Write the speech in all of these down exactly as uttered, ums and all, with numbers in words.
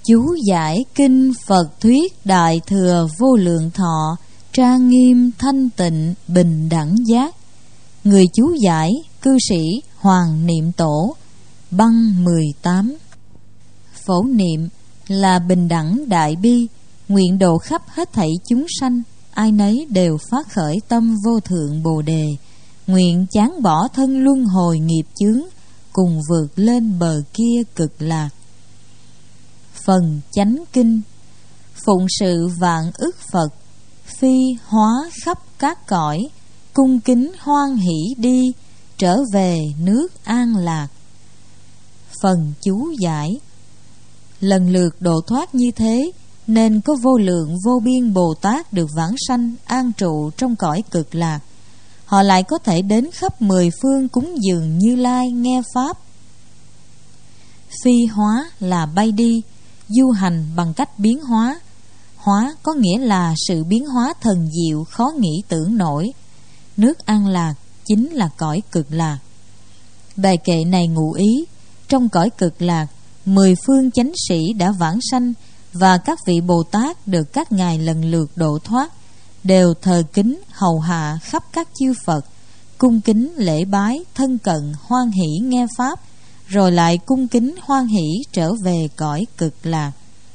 Chú giải kinh Phật thuyết Đại Thừa Vô Lượng Thọ, trang nghiêm thanh tịnh bình đẳng giác. Người chú giải cư sĩ Hoàng Niệm Tổ, băng mười tám. Phổ niệm là bình đẳng đại bi, nguyện độ khắp hết thảy chúng sanh, ai nấy đều phát khởi tâm vô thượng Bồ đề, nguyện chán bỏ thân luân hồi nghiệp chướng, cùng vượt lên bờ kia cực lạc. Phần chánh kinh. Phụng sự vạn ức Phật, phi hóa khắp các cõi, cung kính hoan hỷ đi, trở về nước an lạc. Phần chú giải. Lần lượt độ thoát như thế, nên có vô lượng vô biên Bồ Tát được vãng sanh an trụ trong cõi cực lạc. Họ lại có thể đến khắp mười phương cúng dường Như Lai nghe pháp. Phi hóa là bay đi, du hành bằng cách biến hóa. Hóa có nghĩa là sự biến hóa thần diệu khó nghĩ tưởng nổi. Nước an lạc chính là cõi cực lạc. Bài kệ này ngụ ý, trong cõi cực lạc, mười phương chánh sĩ đã vãng sanh, và các vị Bồ Tát được các ngài lần lượt độ thoát, đều thờ kính hầu hạ khắp các chư Phật, cung kính lễ bái, thân cận hoan hỷ nghe pháp, rồi lại cung kính hoan hỷ trở về cõi cực lạc.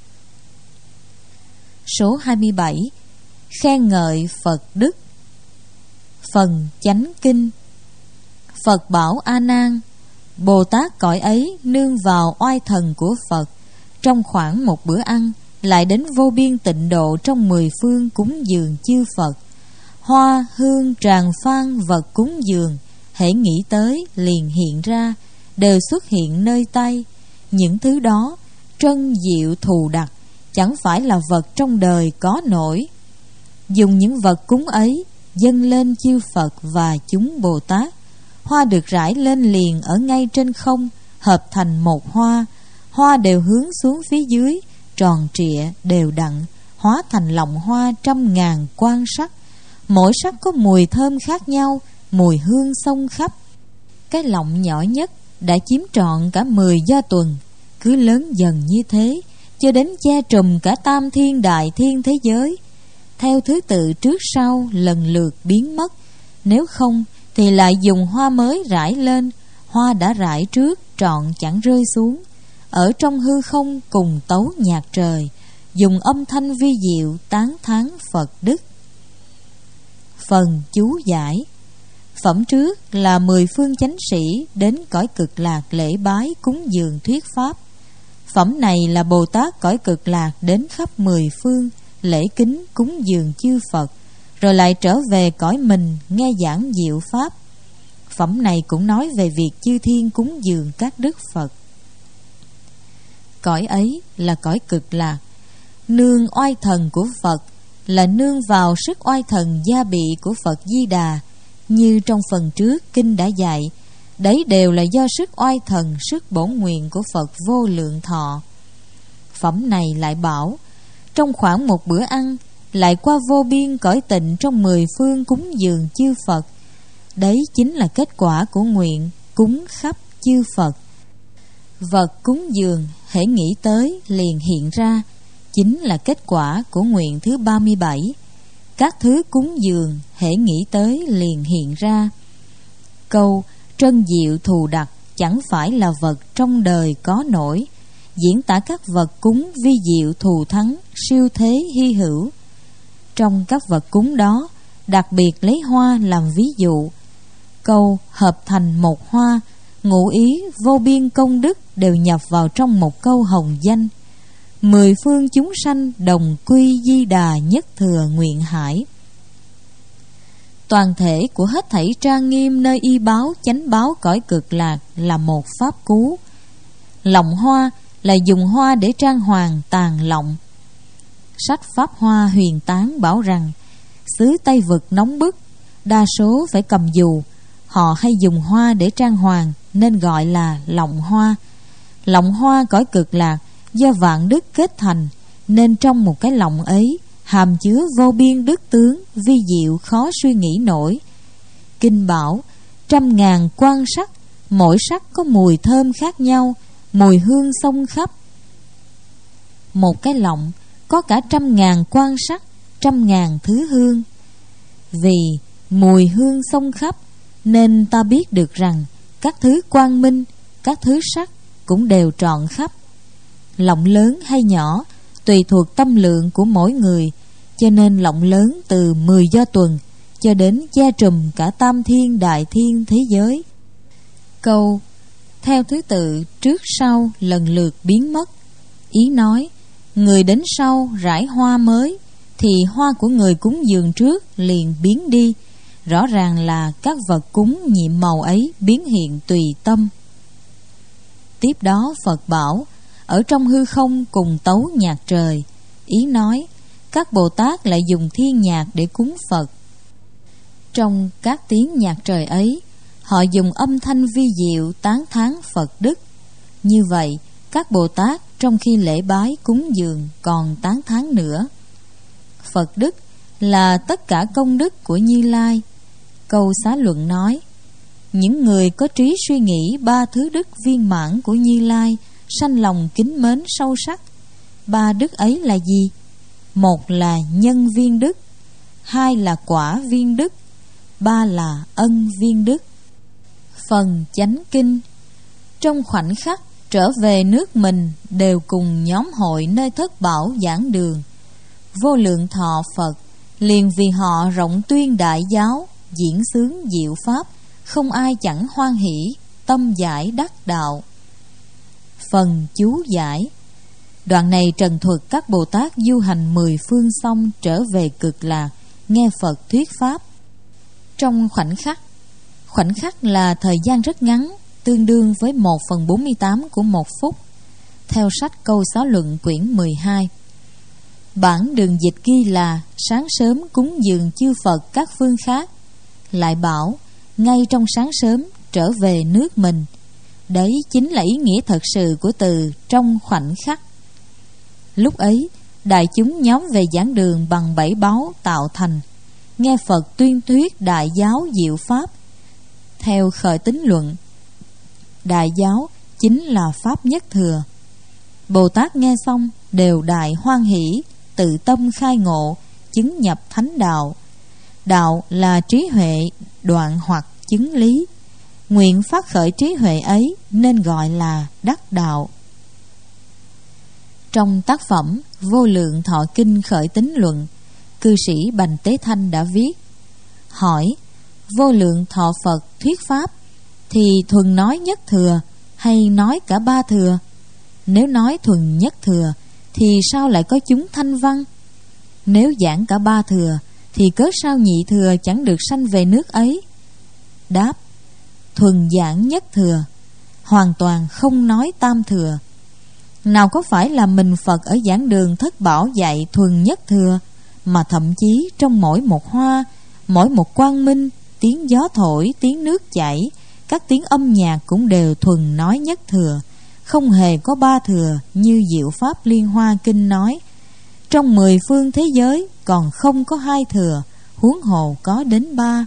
Số hai mươi bảy. Khen ngợi Phật đức. Phần chánh kinh. Phật bảo A Nan, Bồ Tát cõi ấy nương vào oai thần của Phật, trong khoảng một bữa ăn lại đến vô biên tịnh độ trong mười phương cúng dường chư Phật. Hoa hương tràng phan vật cúng dường, hễ nghĩ tới liền hiện ra, đều xuất hiện nơi tay. Những thứ đó trân diệu thù đặc, chẳng phải là vật trong đời có nổi. Dùng những vật cúng ấy dâng lên chư Phật và chúng Bồ Tát. Hoa được rải lên liền ở ngay trên không, hợp thành một hoa. Hoa đều hướng xuống phía dưới, tròn trịa đều đặn, hóa thành lọng hoa trăm ngàn quan sắc. Mỗi sắc có mùi thơm khác nhau, mùi hương xông khắp. Cái lọng nhỏ nhất đã chiếm trọn cả mười do tuần, cứ lớn dần như thế, cho đến che trùm cả tam thiên đại thiên thế giới, theo thứ tự trước sau lần lượt biến mất. Nếu không thì lại dùng hoa mới rải lên, hoa đã rải trước trọn chẳng rơi xuống. Ở trong hư không cùng tấu nhạc trời, dùng âm thanh vi diệu tán thán Phật đức. Phần chú giải. Phẩm trước là mười phương chánh sĩ đến cõi cực lạc lễ bái cúng dường thuyết pháp. Phẩm này là Bồ Tát cõi cực lạc đến khắp mười phương lễ kính cúng dường chư Phật, rồi lại trở về cõi mình nghe giảng diệu pháp. Phẩm này cũng nói về việc chư thiên cúng dường các đức Phật. Cõi ấy là cõi cực lạc, nương oai thần của Phật, là nương vào sức oai thần gia bị của Phật Di Đà. Như trong phần trước kinh đã dạy, đấy đều là do sức oai thần, sức bổn nguyện của Phật Vô Lượng Thọ. Phẩm này lại bảo, trong khoảng một bữa ăn, lại qua vô biên cõi tịnh trong mười phương cúng dường chư Phật. Đấy chính là kết quả của nguyện cúng khắp chư Phật. Vật cúng dường hễ nghĩ tới liền hiện ra, chính là kết quả của nguyện thứ ba mươi bảy. Các thứ cúng dường hễ nghĩ tới liền hiện ra. Câu trân diệu thù đặc chẳng phải là vật trong đời có nổi, diễn tả các vật cúng vi diệu thù thắng, siêu thế hy hữu. Trong các vật cúng đó, đặc biệt lấy hoa làm ví dụ. Câu hợp thành một hoa, ngụ ý vô biên công đức đều nhập vào trong một câu hồng danh. Mười phương chúng sanh đồng quy Di Đà nhất thừa nguyện hải. Toàn thể của hết thảy trang nghiêm nơi y báo chánh báo cõi cực lạc là một pháp cú. Lọng hoa là dùng hoa để trang hoàng tàn lọng. Sách Pháp Hoa Huyền Tán bảo rằng, xứ Tây Vực nóng bức, đa số phải cầm dù. Họ hay dùng hoa để trang hoàng nên gọi là lọng hoa. Lọng hoa cõi cực lạc do vạn đức kết thành, nên trong một cái lọng ấy hàm chứa vô biên đức tướng vi diệu khó suy nghĩ nổi. Kinh bảo, trăm ngàn quan sắc, mỗi sắc có mùi thơm khác nhau, mùi hương xông khắp. một cái lọng có cả trăm ngàn quan sắc, trăm ngàn thứ hương. Vì mùi hương xông khắp nên ta biết được rằng các thứ quang minh, các thứ sắc cũng đều trọn khắp. Lọng lớn hay nhỏ tùy thuộc tâm lượng của mỗi người, cho nên lọng lớn từ mười do tuần cho đến che trùm cả tam thiên đại thiên thế giới. Câu theo thứ tự trước sau lần lượt biến mất, ý nói người đến sau rải hoa mới thì hoa của người cúng dường trước liền biến đi. Rõ ràng là các vật cúng nhiệm màu ấy biến hiện tùy tâm. Tiếp đó Phật bảo ở trong hư không cùng tấu nhạc trời, ý nói các Bồ Tát lại dùng thiên nhạc để cúng Phật. Trong các tiếng nhạc trời ấy, họ dùng âm thanh vi diệu tán thán Phật đức. Như vậy, các Bồ Tát trong khi lễ bái cúng dường còn tán thán nữa. Phật đức là tất cả công đức của Như Lai. Câu Xá Luận nói, những người có trí suy nghĩ ba thứ đức viên mãn của Như Lai sanh lòng kính mến sâu sắc. Ba đức ấy là gì? Một là nhân viên đức, hai là quả viên đức, ba là ân viên đức. Phần chánh kinh. Trong khoảnh khắc trở về nước mình, đều cùng nhóm hội nơi thất bảo giảng đường. Vô lượng thọ Phật liền vì họ rộng tuyên đại giáo, diễn xướng diệu pháp, không ai chẳng hoan hỷ, tâm giải đắc đạo. Phần chú giải. Đoạn này trần thuật các Bồ Tát du hành mười phương xong trở về cực lạc, nghe Phật thuyết pháp. Trong khoảnh khắc, khoảnh khắc là thời gian rất ngắn, tương đương với một phần bốn mươi tám của một phút. Theo sách Câu Xá Luận quyển mười hai, bản đường dịch ghi là sáng sớm cúng dường chư Phật các phương khác, lại bảo ngay trong sáng sớm trở về nước mình. Đấy chính là ý nghĩa thật sự của từ trong khoảnh khắc. Lúc ấy, đại chúng nhóm về giảng đường bằng bảy báu tạo thành, nghe Phật tuyên thuyết đại giáo diệu pháp. Theo Khởi Tín Luận, đại giáo chính là pháp nhất thừa. Bồ Tát nghe xong đều đại hoan hỷ, tự tâm khai ngộ, chứng nhập thánh đạo. Đạo là trí huệ đoạn hoặc chứng lý. Nguyện phát khởi trí huệ ấy nên gọi là đắc đạo. Trong tác phẩm Vô Lượng Thọ Kinh Khởi Tín Luận, cư sĩ Bành Tế Thanh đã viết: hỏi vô lượng thọ Phật thuyết pháp thì thuần nói nhất thừa hay nói cả ba thừa? Nếu nói thuần nhất thừa thì sao lại có chúng thanh văn? Nếu giảng cả ba thừa thì cớ sao nhị thừa chẳng được sanh về nước ấy? Đáp: thuần giảng nhất thừa, hoàn toàn không nói tam thừa. Nào có phải là mình Phật ở giảng đường thất bảo dạy thuần nhất thừa, mà thậm chí trong mỗi một hoa, mỗi một quang minh, tiếng gió thổi, tiếng nước chảy, các tiếng âm nhạc cũng đều thuần nói nhất thừa, không hề có ba thừa như Diệu Pháp Liên Hoa Kinh nói. Trong mười phương thế giới còn không có hai thừa, huống hồ có đến ba.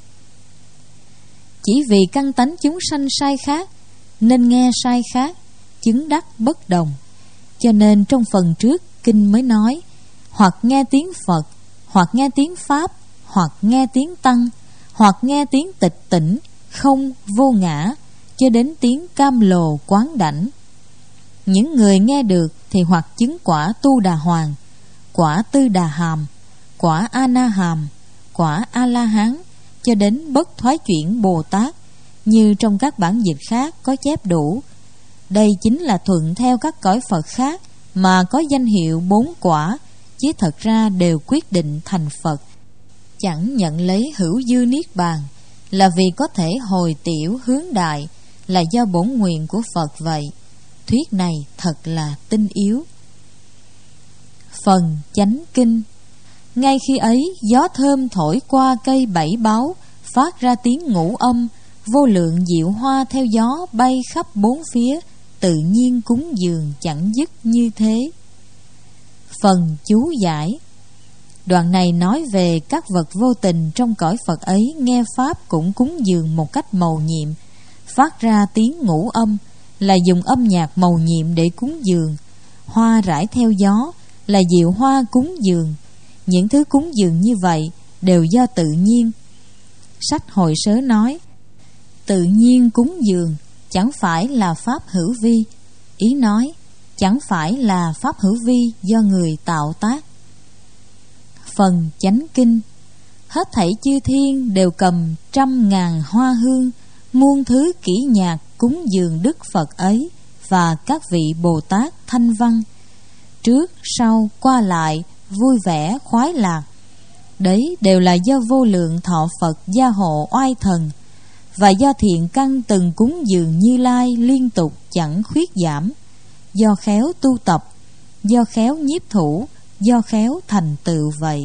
Chỉ vì căn tánh chúng sanh sai khác nên nghe sai khác, chứng đắc bất đồng. Cho nên trong phần trước kinh mới nói: hoặc nghe tiếng Phật, hoặc nghe tiếng Pháp, hoặc nghe tiếng Tăng, hoặc nghe tiếng tịch tỉnh, không vô ngã, cho đến tiếng cam lồ quán đảnh. Những người nghe được thì hoặc chứng quả Tu Đà Hoàng, quả Tư Đà Hàm, quả A Na Hàm, quả A La Hán, cho đến bất thoái chuyển Bồ Tát, như trong các bản dịch khác có chép đủ. Đây chính là thuận theo các cõi Phật khác mà có danh hiệu bốn quả, chứ thật ra đều quyết định thành Phật, chẳng nhận lấy hữu dư niết bàn, là vì có thể hồi tiểu hướng đại, là do bổn nguyện của Phật vậy. Thuyết này thật là tinh yếu. Phần chánh kinh. Ngay khi ấy, gió thơm thổi qua cây bảy báu, phát ra tiếng ngũ âm, vô lượng diệu hoa theo gió bay khắp bốn phía, tự nhiên cúng dường chẳng dứt như thế. Phần chú giải. Đoạn này nói về các vật vô tình trong cõi Phật ấy nghe pháp cũng cúng dường một cách mầu nhiệm, phát ra tiếng ngũ âm, là dùng âm nhạc mầu nhiệm để cúng dường, hoa rải theo gió, là diệu hoa cúng dường. Những thứ cúng dường như vậy đều do tự nhiên. Sách Hội Sớ nói, tự nhiên cúng dường chẳng phải là pháp hữu vi. Ý nói, chẳng phải là pháp hữu vi do người tạo tác. Phần chánh kinh. Hết thảy chư thiên đều cầm trăm ngàn hoa hương, muôn thứ kỹ nhạc cúng dường Đức Phật ấy và các vị Bồ Tát thanh văn, trước sau qua lại vui vẻ khoái lạc. Đấy đều là do vô lượng thọ Phật gia hộ oai thần, và do thiện căn từng cúng dường Như Lai liên tục chẳng khuyết giảm, do khéo tu tập, do khéo nhiếp thủ, do khéo thành tựu vậy.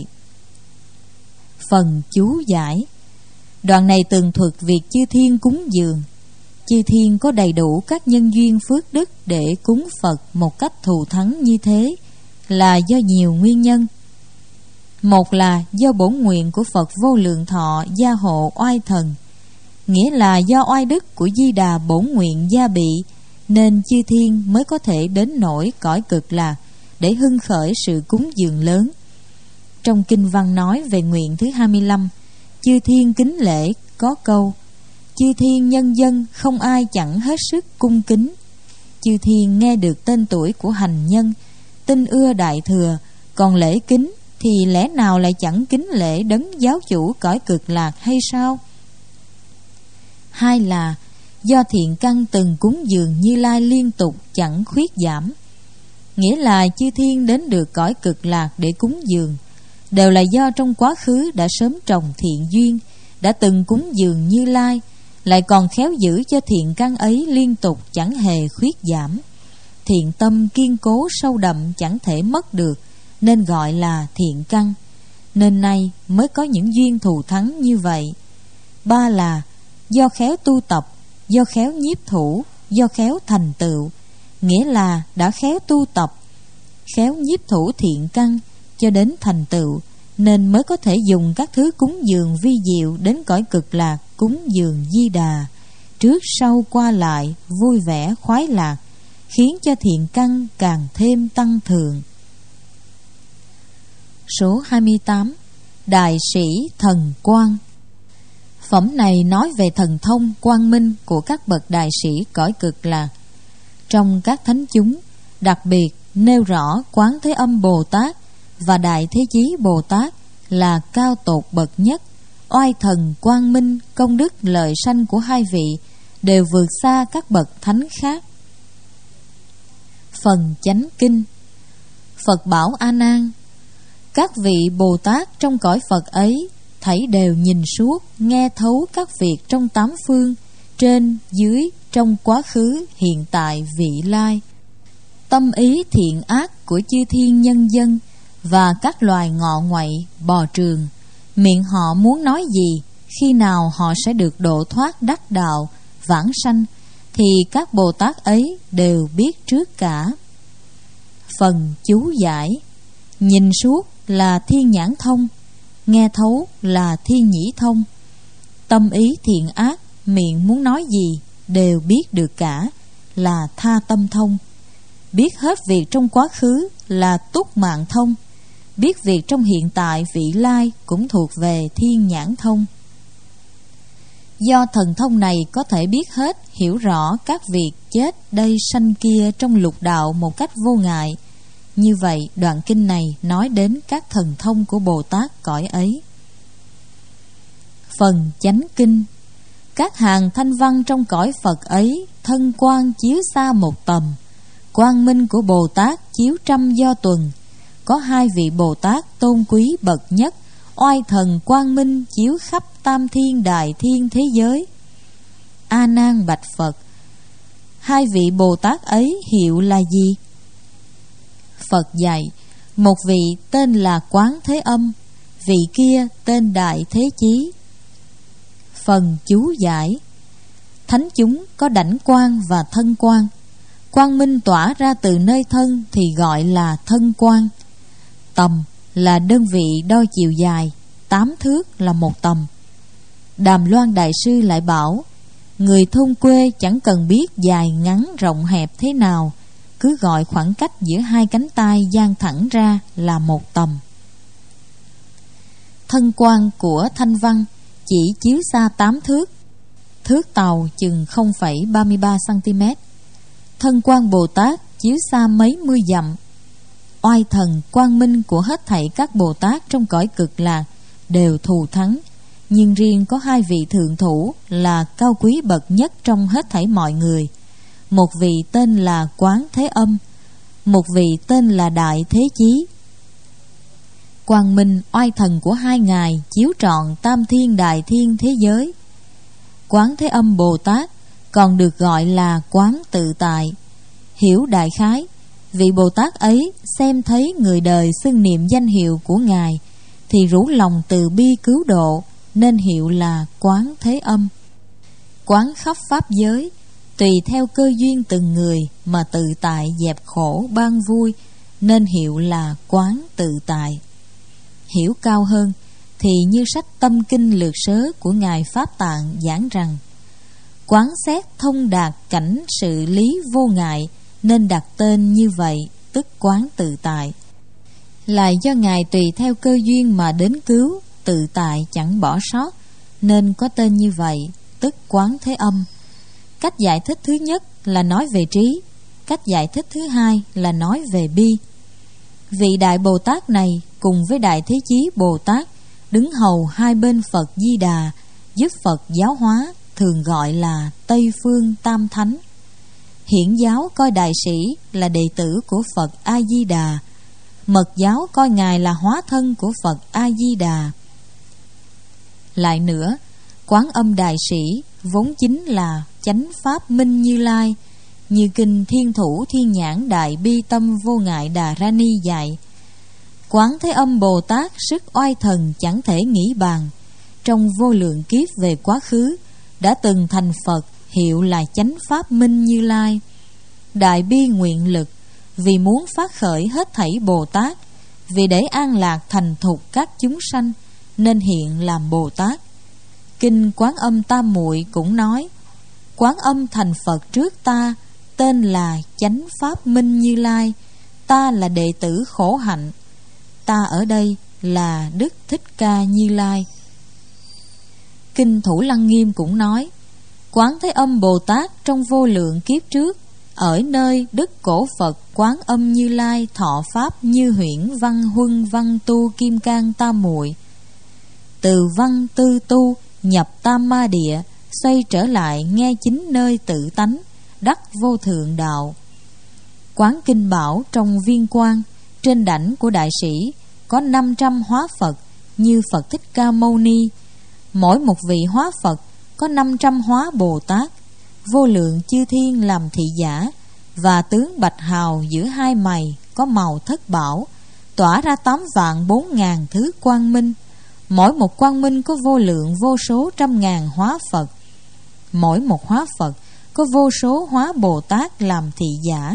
Phần chú giải. Đoạn này tường thuật việc chư thiên cúng dường. Chư thiên có đầy đủ các nhân duyên phước đức để cúng Phật một cách thù thắng như thế là do nhiều nguyên nhân. Một là do bổn nguyện của Phật vô lượng thọ gia hộ oai thần, nghĩa là do oai đức của Di Đà bổn nguyện gia bị, nên chư thiên mới có thể đến nỗi cõi cực lạc để hưng khởi sự cúng dường lớn. Trong kinh văn nói về nguyện thứ hai mươi lăm, chư thiên kính lễ, có câu: chư thiên nhân dân không ai chẳng hết sức cung kính. Chư thiên nghe được tên tuổi của hành nhân, tin ưa đại thừa, còn lễ kính thì lẽ nào lại chẳng kính lễ đấng giáo chủ cõi cực lạc hay sao? Hai là do thiện căn từng cúng dường Như Lai liên tục chẳng khuyết giảm, nghĩa là chư thiên đến được cõi cực lạc để cúng dường đều là do trong quá khứ đã sớm trồng thiện duyên, đã từng cúng dường Như Lai, lại còn khéo giữ cho thiện căn ấy liên tục chẳng hề khuyết giảm. Thiện tâm kiên cố sâu đậm chẳng thể mất được, nên gọi là thiện căn, nên nay mới có những duyên thù thắng như vậy. Ba là do khéo tu tập, do khéo nhiếp thủ, do khéo thành tựu, nghĩa là đã khéo tu tập, khéo nhiếp thủ thiện căn cho đến thành tựu, nên mới có thể dùng các thứ cúng dường vi diệu đến cõi cực lạc cúng dường Di Đà, trước sau qua lại vui vẻ khoái lạc, khiến cho thiện căn càng thêm tăng thường. Số hai mươi tám. Đại sĩ thần quang. Phẩm này nói về thần thông quang minh của các bậc đại sĩ cõi cực lạc. Trong các thánh chúng, đặc biệt nêu rõ Quán Thế Âm Bồ Tát và Đại Thế Chí Bồ Tát là cao tột bậc nhất. Oai thần quang minh, công đức lợi sanh của hai vị đều vượt xa các bậc thánh khác. Phần chánh kinh. Phật bảo A Nan: các vị Bồ Tát trong cõi Phật ấy thảy đều nhìn suốt, nghe thấu các việc trong tám phương, trên dưới, trong quá khứ, hiện tại, vị lai. Tâm ý thiện ác của chư thiên nhân dân và các loài ngọ ngoại, bò trường, miệng họ muốn nói gì, khi nào họ sẽ được độ thoát đắc đạo, vãng sanh, thì các Bồ Tát ấy đều biết trước cả. Phần chú giải. Nhìn suốt là thiên nhãn thông, nghe thấu là thiên nhĩ thông. Tâm ý thiện ác, miệng muốn nói gì đều biết được cả, là tha tâm thông. Biết hết việc trong quá khứ là túc mạng thông. Biết việc trong hiện tại, vị lai cũng thuộc về thiên nhãn thông. Do thần thông này có thể biết hết, hiểu rõ các việc chết đây sanh kia trong lục đạo một cách vô ngại. Như vậy đoạn kinh này nói đến các thần thông của Bồ Tát cõi ấy. Phần chánh kinh. Các hàng thanh văn trong cõi Phật ấy, thân quang chiếu xa một tầm, quang minh của Bồ Tát chiếu trăm do tuần. Có hai vị Bồ Tát tôn quý bậc nhất, oai thần quang minh chiếu khắp tam thiên đại thiên thế giới. A Nan bạch Phật: hai vị Bồ Tát ấy hiệu là gì? Phật dạy: một vị tên là Quán Thế Âm, vị kia tên Đại Thế Chí. Phần chú giải. Thánh chúng có đảnh quang và thân quang. Quang minh tỏa ra từ nơi thân thì gọi là thân quang. Tầm là đơn vị đo chiều dài, tám thước là một tầm. Đàm Loan Đại Sư lại bảo: người thôn quê chẳng cần biết dài ngắn rộng hẹp thế nào, cứ gọi khoảng cách giữa hai cánh tay dang thẳng ra là một tầm. Thân quan của Thanh Văn chỉ chiếu xa tám thước, thước tàu chừng không phẩy ba mươi ba xăng-ti-mét. Thân quan Bồ Tát chiếu xa mấy mươi dặm. Oai thần quang minh của hết thảy các Bồ Tát trong cõi Cực Lạc đều thù thắng, nhưng riêng có hai vị thượng thủ là cao quý bậc nhất trong hết thảy mọi người. Một vị tên là Quán Thế Âm, một vị tên là Đại Thế Chí. Quang minh oai thần của hai ngài chiếu trọn tam thiên đại thiên thế giới. Quán Thế Âm Bồ Tát còn được gọi là Quán Tự Tại. Hiểu đại khái, vị Bồ Tát ấy xem thấy người đời xưng niệm danh hiệu của ngài thì rủ lòng từ bi cứu độ, nên hiệu là Quán Thế Âm. Quán khắp pháp giới, tùy theo cơ duyên từng người mà tự tại dẹp khổ ban vui, nên hiệu là Quán Tự Tại. Hiểu cao hơn thì như sách Tâm Kinh Lược Sớ của ngài Pháp Tạng giảng rằng: quán xét thông đạt cảnh sự lý vô ngại, nên đặt tên như vậy, tức Quán Tự Tại. Là do ngài tùy theo cơ duyên mà đến cứu, tự tại chẳng bỏ sót, nên có tên như vậy, tức Quán Thế Âm. Cách giải thích thứ nhất là nói về trí, cách giải thích thứ hai là nói về bi. Vị Đại Bồ Tát này cùng với Đại Thế Chí Bồ Tát đứng hầu hai bên Phật Di Đà, giúp Phật giáo hóa, thường gọi là Tây Phương Tam Thánh. Hiển giáo coi đại sĩ là đệ tử của Phật A Di Đà, mật giáo coi ngài là hóa thân của Phật A Di Đà. Lại nữa, Quán Âm đại sĩ vốn chính là chánh pháp minh Như Lai, như kinh Thiên Thủ Thiên Nhãn Đại Bi Tâm Vô Ngại Đà Ra Ni dạy. Quán Thế Âm Bồ Tát sức oai thần chẳng thể nghĩ bàn, trong vô lượng kiếp về quá khứ đã từng thành Phật, hiệu là chánh pháp minh Như Lai. Đại bi nguyện lực, vì muốn phát khởi hết thảy Bồ Tát, vì để an lạc thành thục các chúng sanh, nên hiện làm Bồ Tát. Kinh Quán Âm Tam Muội cũng nói: Quán Âm thành Phật trước ta, tên là chánh pháp minh Như Lai. Ta là đệ tử khổ hạnh. Ta ở đây là Đức Thích Ca Như Lai. Kinh Thủ Lăng Nghiêm cũng nói: Quán Thế Âm Bồ Tát trong vô lượng kiếp trước, ở nơi Đức Cổ Phật Quán Âm Như Lai thọ pháp như huyễn văn huân văn tu kim cang tam muội. Từ văn tư tu nhập tam ma địa, xoay trở lại nghe chính nơi tự tánh, đắc vô thượng đạo. Quán Kinh bảo trong viên quang, trên đảnh của đại sĩ có năm trăm hóa Phật như Phật Thích Ca Mâu Ni. Mỗi một vị hóa Phật có năm trăm hóa Bồ Tát, vô lượng chư thiên làm thị giả, và tướng bạch hào giữa hai mày có màu thất bảo, tỏa ra tám vạn bốn ngàn thứ quang minh. Mỗi một quang minh có vô lượng vô số trăm ngàn hóa Phật. Mỗi một hóa Phật có vô số hóa Bồ Tát làm thị giả.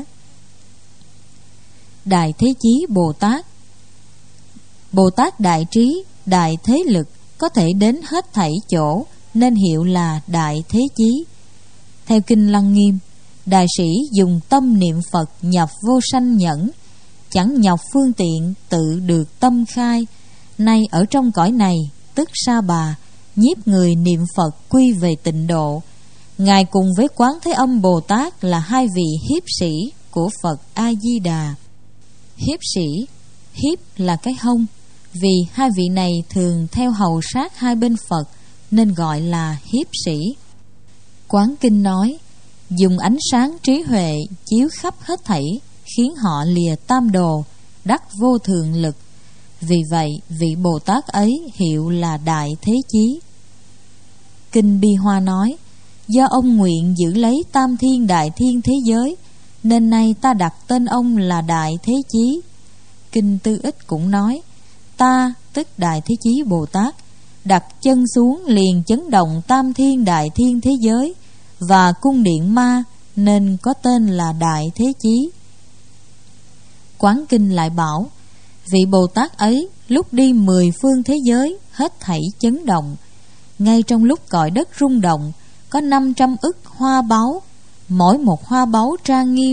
Đại Thế Chí Bồ Tát, Bồ Tát đại trí, đại thế lực, có thể đến hết thảy chỗ, nên hiệu là Đại Thế Chí. Theo Kinh Lăng Nghiêm, đại sĩ dùng tâm niệm Phật nhập vô sanh nhẫn, chẳng nhọc phương tiện tự được tâm khai. Nay ở trong cõi này, tức Sa Bà, nhiếp người niệm Phật quy về tịnh độ. Ngài cùng với Quán Thế Âm Bồ Tát là hai vị hiếp sĩ của Phật A Di Đà. Hiếp sĩ, hiếp là cái hông, vì hai vị này thường theo hầu sát hai bên Phật, nên gọi là hiếp sĩ. Quán Kinh nói: dùng ánh sáng trí huệ chiếu khắp hết thảy, khiến họ lìa tam đồ, đắc vô thượng lực. Vì vậy vị Bồ Tát ấy hiệu là Đại Thế Chí. Kinh Bi Hoa nói: do ông nguyện giữ lấy tam thiên đại thiên thế giới, nên nay ta đặt tên ông là Đại Thế Chí. Kinh Tư Ích cũng nói: ta, tức Đại Thế Chí Bồ Tát, đặt chân xuống liền chấn động tam thiên đại thiên thế giới và cung điện ma, nên có tên là Đại Thế Chí. Quán Kinh lại bảo: vị Bồ Tát ấy lúc đi mười phương thế giới hết thảy chấn động. Ngay trong lúc cõi đất rung động, có năm trăm ức hoa báu, mỗi một hoa báu trang nghiêm,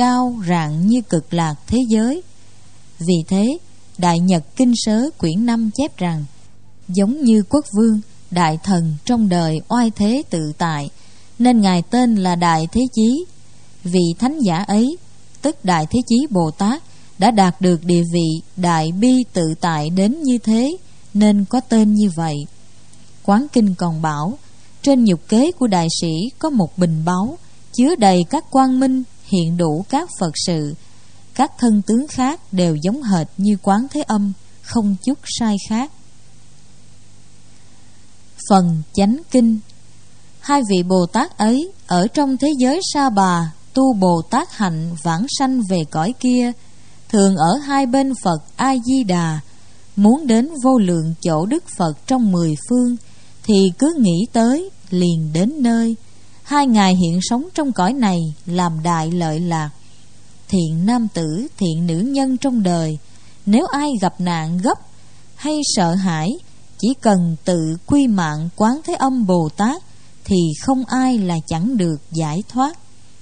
cao rạng như Cực Lạc thế giới. Vì thế, Đại Nhật Kinh Sớ quyển năm chép rằng, giống như quốc vương, đại thần trong đời oai thế tự tại, nên Ngài tên là Đại Thế Chí. Vì thánh giả ấy, tức Đại Thế Chí Bồ Tát, đã đạt được địa vị đại bi tự tại đến như thế, nên có tên như vậy. Quán kinh còn bảo, trên nhục kế của đại sĩ có một bình báu, chứa đầy các quang minh, hiện đủ các Phật sự. Các thân tướng khác đều giống hệt như Quán Thế Âm, không chút sai khác. Phần chánh kinh. Hai vị Bồ Tát ấy ở trong thế giới Sa Bà tu Bồ Tát hạnh vãng sanh về cõi kia, thường ở hai bên Phật A Di Đà. Muốn đến vô lượng chỗ Đức Phật trong mười phương, thì cứ nghĩ tới liền đến nơi. Hai ngài hiện sống trong cõi này làm đại lợi lạc. Thiện nam tử, thiện nữ nhân trong đời, nếu ai gặp nạn gấp hay sợ hãi, chỉ cần tự quy mạng Quán Thế Âm Bồ Tát, thì không ai là chẳng được giải thoát.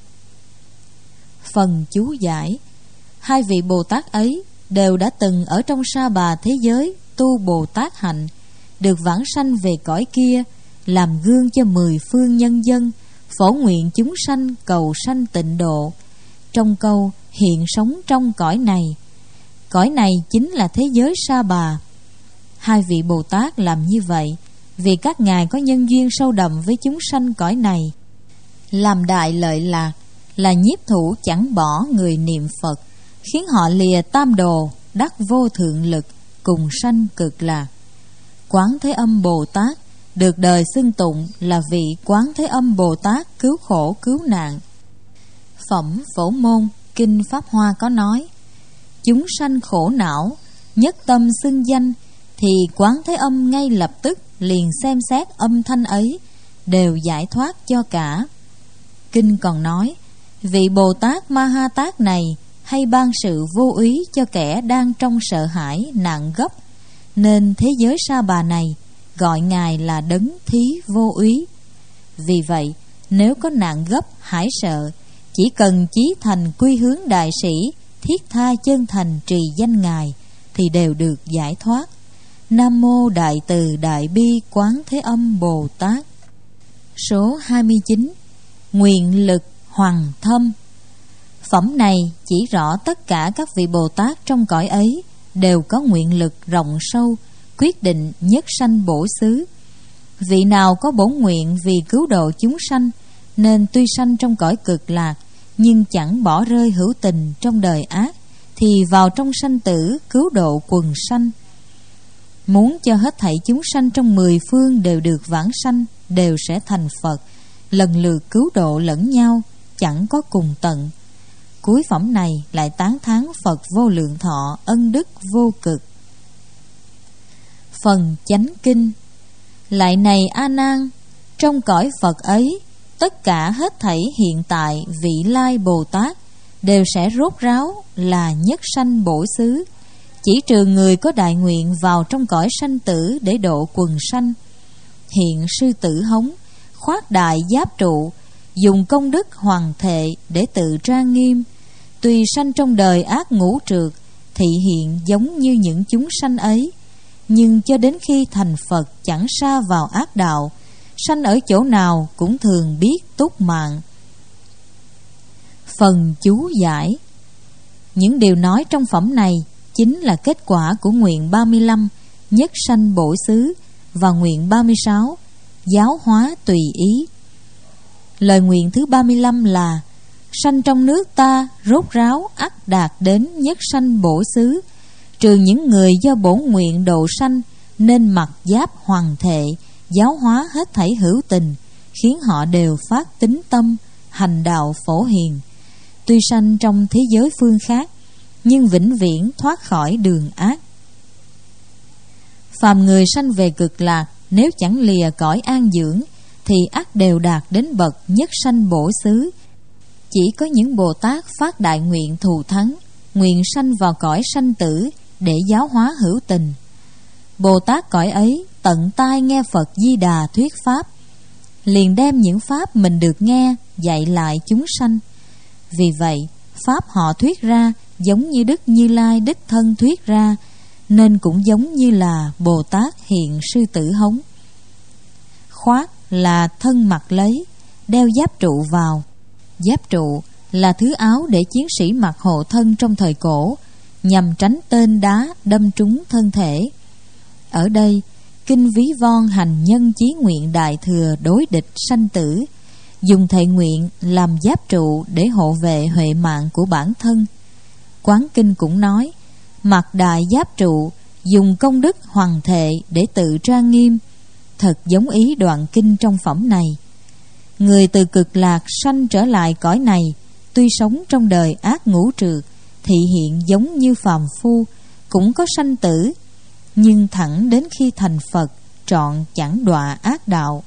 Phần chú giải. Hai vị Bồ Tát ấy đều đã từng ở trong Sa Bà thế giới tu Bồ Tát hạnh, được vãng sanh về cõi kia, làm gương cho mười phương nhân dân, phổ nguyện chúng sanh cầu sanh tịnh độ. Trong câu hiện sống trong cõi này, cõi này chính là thế giới Sa Bà. Hai vị Bồ Tát làm như vậy vì các ngài có nhân duyên sâu đậm với chúng sanh cõi này, làm đại lợi lạc, là nhiếp thủ chẳng bỏ người niệm Phật, khiến họ lìa tam đồ, đắc vô thượng lực, cùng sanh Cực Lạc. Quán Thế Âm Bồ Tát được đời xưng tụng là vị Quán Thế Âm Bồ Tát cứu khổ cứu nạn. Phẩm Phổ Môn Kinh Pháp Hoa có nói, chúng sanh khổ não, nhất tâm xưng danh, thì Quán Thế Âm ngay lập tức liền xem xét âm thanh ấy, đều giải thoát cho cả. Kinh còn nói, vị Bồ Tát Ma Ha Tát này hay ban sự vô úy cho kẻ đang trong sợ hãi nạn gấp, nên thế giới Sa Bà này gọi ngài là đấng thí vô úy. Vì vậy, nếu có nạn gấp hãi sợ, chỉ cần chí thành quy hướng đại sĩ, thiết tha chân thành trì danh ngài, thì đều được giải thoát. Nam Mô Đại Từ Đại Bi Quán Thế Âm Bồ Tát. Số hai mươi chín. Nguyện lực hoằng thâm. Phẩm này chỉ rõ tất cả các vị Bồ Tát trong cõi ấy đều có nguyện lực rộng sâu, quyết định nhất sanh bổ xứ. Vị nào có bổn nguyện vì cứu độ chúng sanh, nên tuy sanh trong cõi Cực Lạc, nhưng chẳng bỏ rơi hữu tình trong đời ác, thì vào trong sanh tử cứu độ quần sanh. Muốn cho hết thảy chúng sanh trong mười phương đều được vãng sanh, đều sẽ thành Phật, lần lượt cứu độ lẫn nhau, chẳng có cùng tận. Cuối phẩm này lại tán thán Phật vô lượng thọ ân đức vô cực. Phần chánh kinh. Lại này A Nan, trong cõi Phật ấy, tất cả hết thảy hiện tại vị lai Bồ Tát đều sẽ rốt ráo là nhất sanh bổ xứ, chỉ trừ người có đại nguyện vào trong cõi sanh tử để độ quần sanh. Hiện sư tử hống, khoác đại giáp trụ, dùng công đức hoàng thệ để tự trang nghiêm. Tuy sanh trong đời ác ngũ trược, thị hiện giống như những chúng sanh ấy, nhưng cho đến khi thành Phật chẳng sa vào ác đạo, sanh ở chỗ nào cũng thường biết túc mạng. Phần chú giải. Những điều nói trong phẩm này chính là kết quả của nguyện ba mươi lăm nhất sanh bổ xứ và nguyện ba mươi sáu giáo hóa tùy ý. Lời nguyện thứ ba mươi lăm là sanh trong nước ta rốt ráo ắt đạt đến nhất sanh bổ xứ, trừ những người do bổn nguyện độ sanh nên mặc giáp hoàng thệ, giáo hóa hết thảy hữu tình, khiến họ đều phát tín tâm, hành đạo phổ hiền. Tuy sanh trong thế giới phương khác, nhưng vĩnh viễn thoát khỏi đường ác. Phàm người sanh về Cực Lạc, nếu chẳng lìa cõi an dưỡng, thì ắt đều đạt đến bậc nhất sanh bổ xứ. Chỉ có những Bồ Tát phát đại nguyện thù thắng, nguyện sanh vào cõi sanh tử để giáo hóa hữu tình. Bồ Tát cõi ấy tận tai nghe Phật Di Đà thuyết pháp, liền đem những pháp mình được nghe dạy lại chúng sanh. Vì vậy, pháp họ thuyết ra giống như Đức Như Lai đích thân thuyết ra, nên cũng giống như là Bồ Tát hiện sư tử hống. Khoác là thân mặc lấy, đeo giáp trụ vào. Giáp trụ là thứ áo để chiến sĩ mặc hộ thân trong thời cổ, nhằm tránh tên đá đâm trúng thân thể. Ở đây, kinh ví von hành nhân chí nguyện đại thừa đối địch sanh tử, dùng thệ nguyện làm giáp trụ để hộ vệ huệ mạng của bản thân. Quán kinh cũng nói, mặc đại giáp trụ, dùng công đức hoằng thệ để tự trang nghiêm, thật giống ý đoạn kinh trong phẩm này. Người từ cực lạc sanh trở lại cõi này, tuy sống trong đời ác ngũ trược, thị hiện giống như phàm phu, cũng có sanh tử, nhưng thẳng đến khi thành Phật, trọn chẳng đọa ác đạo.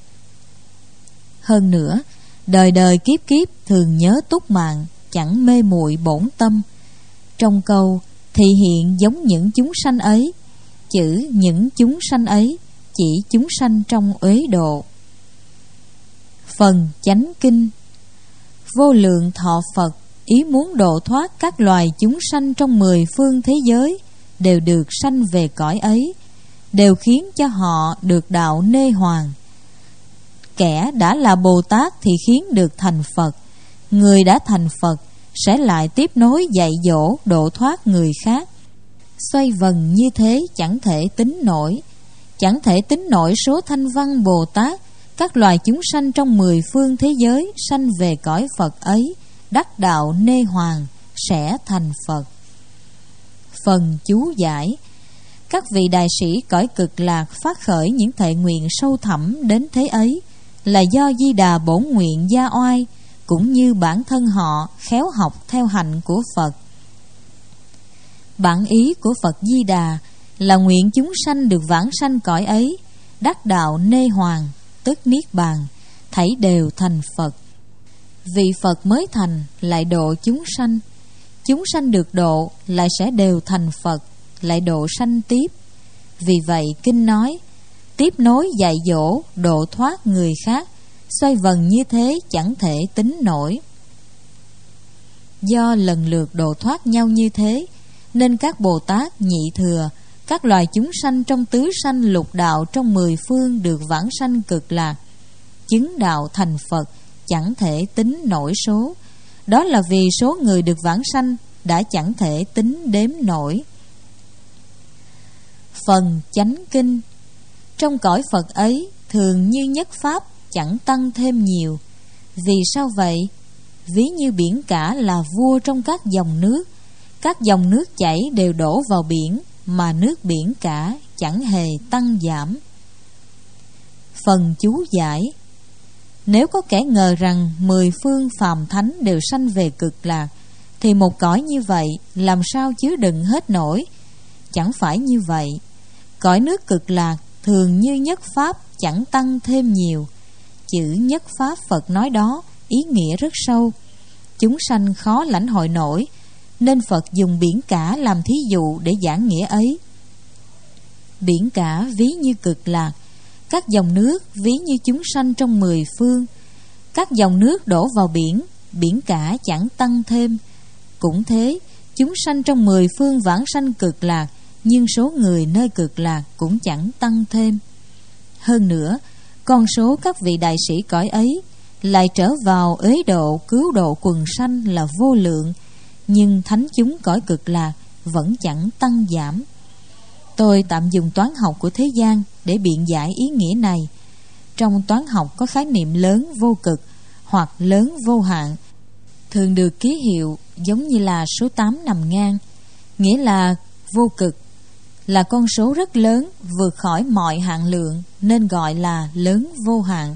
Hơn nữa, đời đời kiếp kiếp thường nhớ túc mạng, chẳng mê muội bổn tâm. Trong câu thị hiện giống những chúng sanh ấy, chữ những chúng sanh ấy chỉ chúng sanh trong uế độ. Phần chánh kinh. Vô lượng thọ Phật ý muốn độ thoát các loài chúng sanh trong mười phương thế giới, đều được sanh về cõi ấy, đều khiến cho họ được đạo nê hoàng. Kẻ đã là Bồ Tát thì khiến được thành Phật. Người đã thành Phật sẽ lại tiếp nối dạy dỗ độ thoát người khác. Xoay vần như thế chẳng thể tính nổi. Chẳng thể tính nổi số thanh văn Bồ Tát, các loài chúng sanh trong mười phương thế giới sanh về cõi Phật ấy, đắc đạo nê hoàng, sẽ thành Phật. Phần chú giải. Các vị đại sĩ cõi cực lạc phát khởi những thệ nguyện sâu thẳm đến thế ấy là do Di Đà bổn nguyện gia oai, cũng như bản thân họ khéo học theo hạnh của Phật. Bản ý của Phật Di Đà là nguyện chúng sanh được vãng sanh cõi ấy, đắc đạo nê hoàng, tức niết bàn, thảy đều thành Phật. Vì Phật mới thành lại độ chúng sanh, chúng sanh được độ lại sẽ đều thành Phật, lại độ sanh tiếp. Vì vậy kinh nói, tiếp nối dạy dỗ độ thoát người khác, xoay vần như thế chẳng thể tính nổi. Do lần lượt độ thoát nhau như thế, nên các Bồ Tát nhị thừa, các loài chúng sanh trong tứ sanh lục đạo trong mười phương được vãng sanh cực lạc, chứng đạo thành Phật chẳng thể tính nổi số. Đó là vì số người được vãng sanh đã chẳng thể tính đếm nổi. Phần chánh kinh. Trong cõi Phật ấy thường như nhất pháp, chẳng tăng thêm nhiều. Vì sao vậy? Ví như biển cả là vua trong các dòng nước, các dòng nước chảy đều đổ vào biển, mà nước biển cả chẳng hề tăng giảm. Phần chú giải. Nếu có kẻ ngờ rằng mười phương phàm thánh đều sanh về cực lạc, thì một cõi như vậy làm sao chứa đựng hết nổi? Chẳng phải như vậy. Cõi nước cực lạc thường như nhất pháp, chẳng tăng thêm nhiều. Chữ nhất pháp Phật nói đó ý nghĩa rất sâu, chúng sanh khó lãnh hội nổi, nên Phật dùng biển cả làm thí dụ để giảng nghĩa ấy. Biển cả ví như cực lạc, các dòng nước ví như chúng sanh trong mười phương. Các dòng nước đổ vào biển, biển cả chẳng tăng thêm. Cũng thế, chúng sanh trong mười phương vãng sanh cực lạc, nhưng số người nơi cực lạc cũng chẳng tăng thêm. Hơn nữa, con số các vị đại sĩ cõi ấy lại trở vào ế độ cứu độ quần sanh là vô lượng, nhưng thánh chúng cõi cực lạc vẫn chẳng tăng giảm. Tôi tạm dùng toán học của thế gian để biện giải ý nghĩa này. Trong toán học có khái niệm lớn vô cực hoặc lớn vô hạn, thường được ký hiệu giống như là số tám nằm ngang, nghĩa là vô cực là con số rất lớn, vượt khỏi mọi hạn lượng, nên gọi là lớn vô hạn.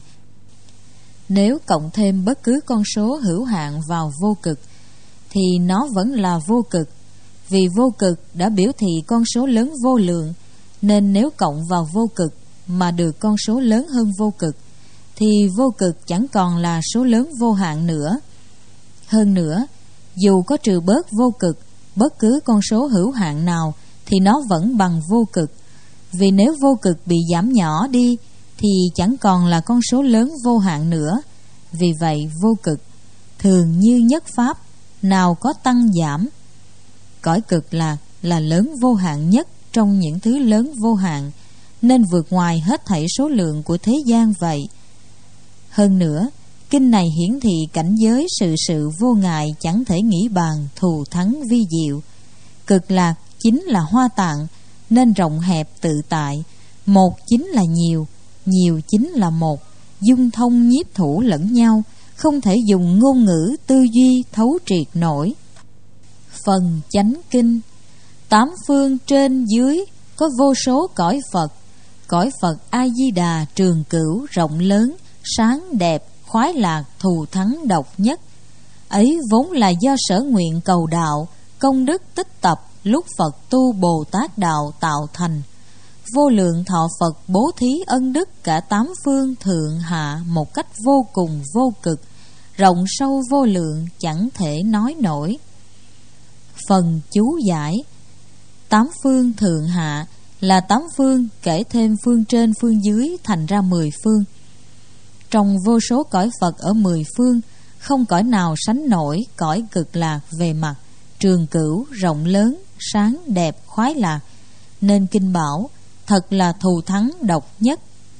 Nếu cộng thêm bất cứ con số hữu hạn vào vô cực, thì nó vẫn là vô cực. Vì vô cực đã biểu thị con số lớn vô lượng, nên nếu cộng vào vô cực mà được con số lớn hơn vô cực, thì vô cực chẳng còn là số lớn vô hạn nữa. Hơn nữa, dù có trừ bớt vô cực, bất cứ con số hữu hạn nào, thì nó vẫn bằng vô cực. Vì nếu vô cực bị giảm nhỏ đi, thì chẳng còn là con số lớn vô hạn nữa. Vì vậy vô cực thường như nhất pháp, nào có tăng giảm. Cõi cực lạc là lớn vô hạn nhất trong những thứ lớn vô hạn, nên vượt ngoài hết thảy số lượng của thế gian vậy. Hơn nữa, kinh này hiển thị cảnh giới sự sự vô ngại chẳng thể nghĩ bàn, thù thắng vi diệu. Cực lạc chính là hoa tạng, nên rộng hẹp tự tại. Một chính là nhiều, nhiều chính là một, dung thông nhiếp thủ lẫn nhau, không thể dùng ngôn ngữ tư duy thấu triệt nổi. Phần chánh kinh. Tám phương trên dưới có vô số cõi Phật. Cõi Phật A-di-đà trường cửu rộng lớn, sáng đẹp, khoái lạc, thù thắng độc nhất. Ấy vốn là do sở nguyện cầu đạo, công đức tích tập lúc Phật tu Bồ Tát đạo tạo thành. Vô lượng thọ Phật bố thí ân đức cả tám phương thượng hạ một cách vô cùng vô cực, rộng sâu vô lượng chẳng thể nói nổi. Phần chú giải. Tám phương thượng hạ là tám phương kể thêm phương trên phương dưới thành ra mười phương. Trong vô số cõi Phật ở mười phương, không cõi nào sánh nổi cõi cực lạc về mặt trường cửu rộng lớn, sáng đẹp, khoái lạc, nên kinh bảo thật là thù thắng độc nhất.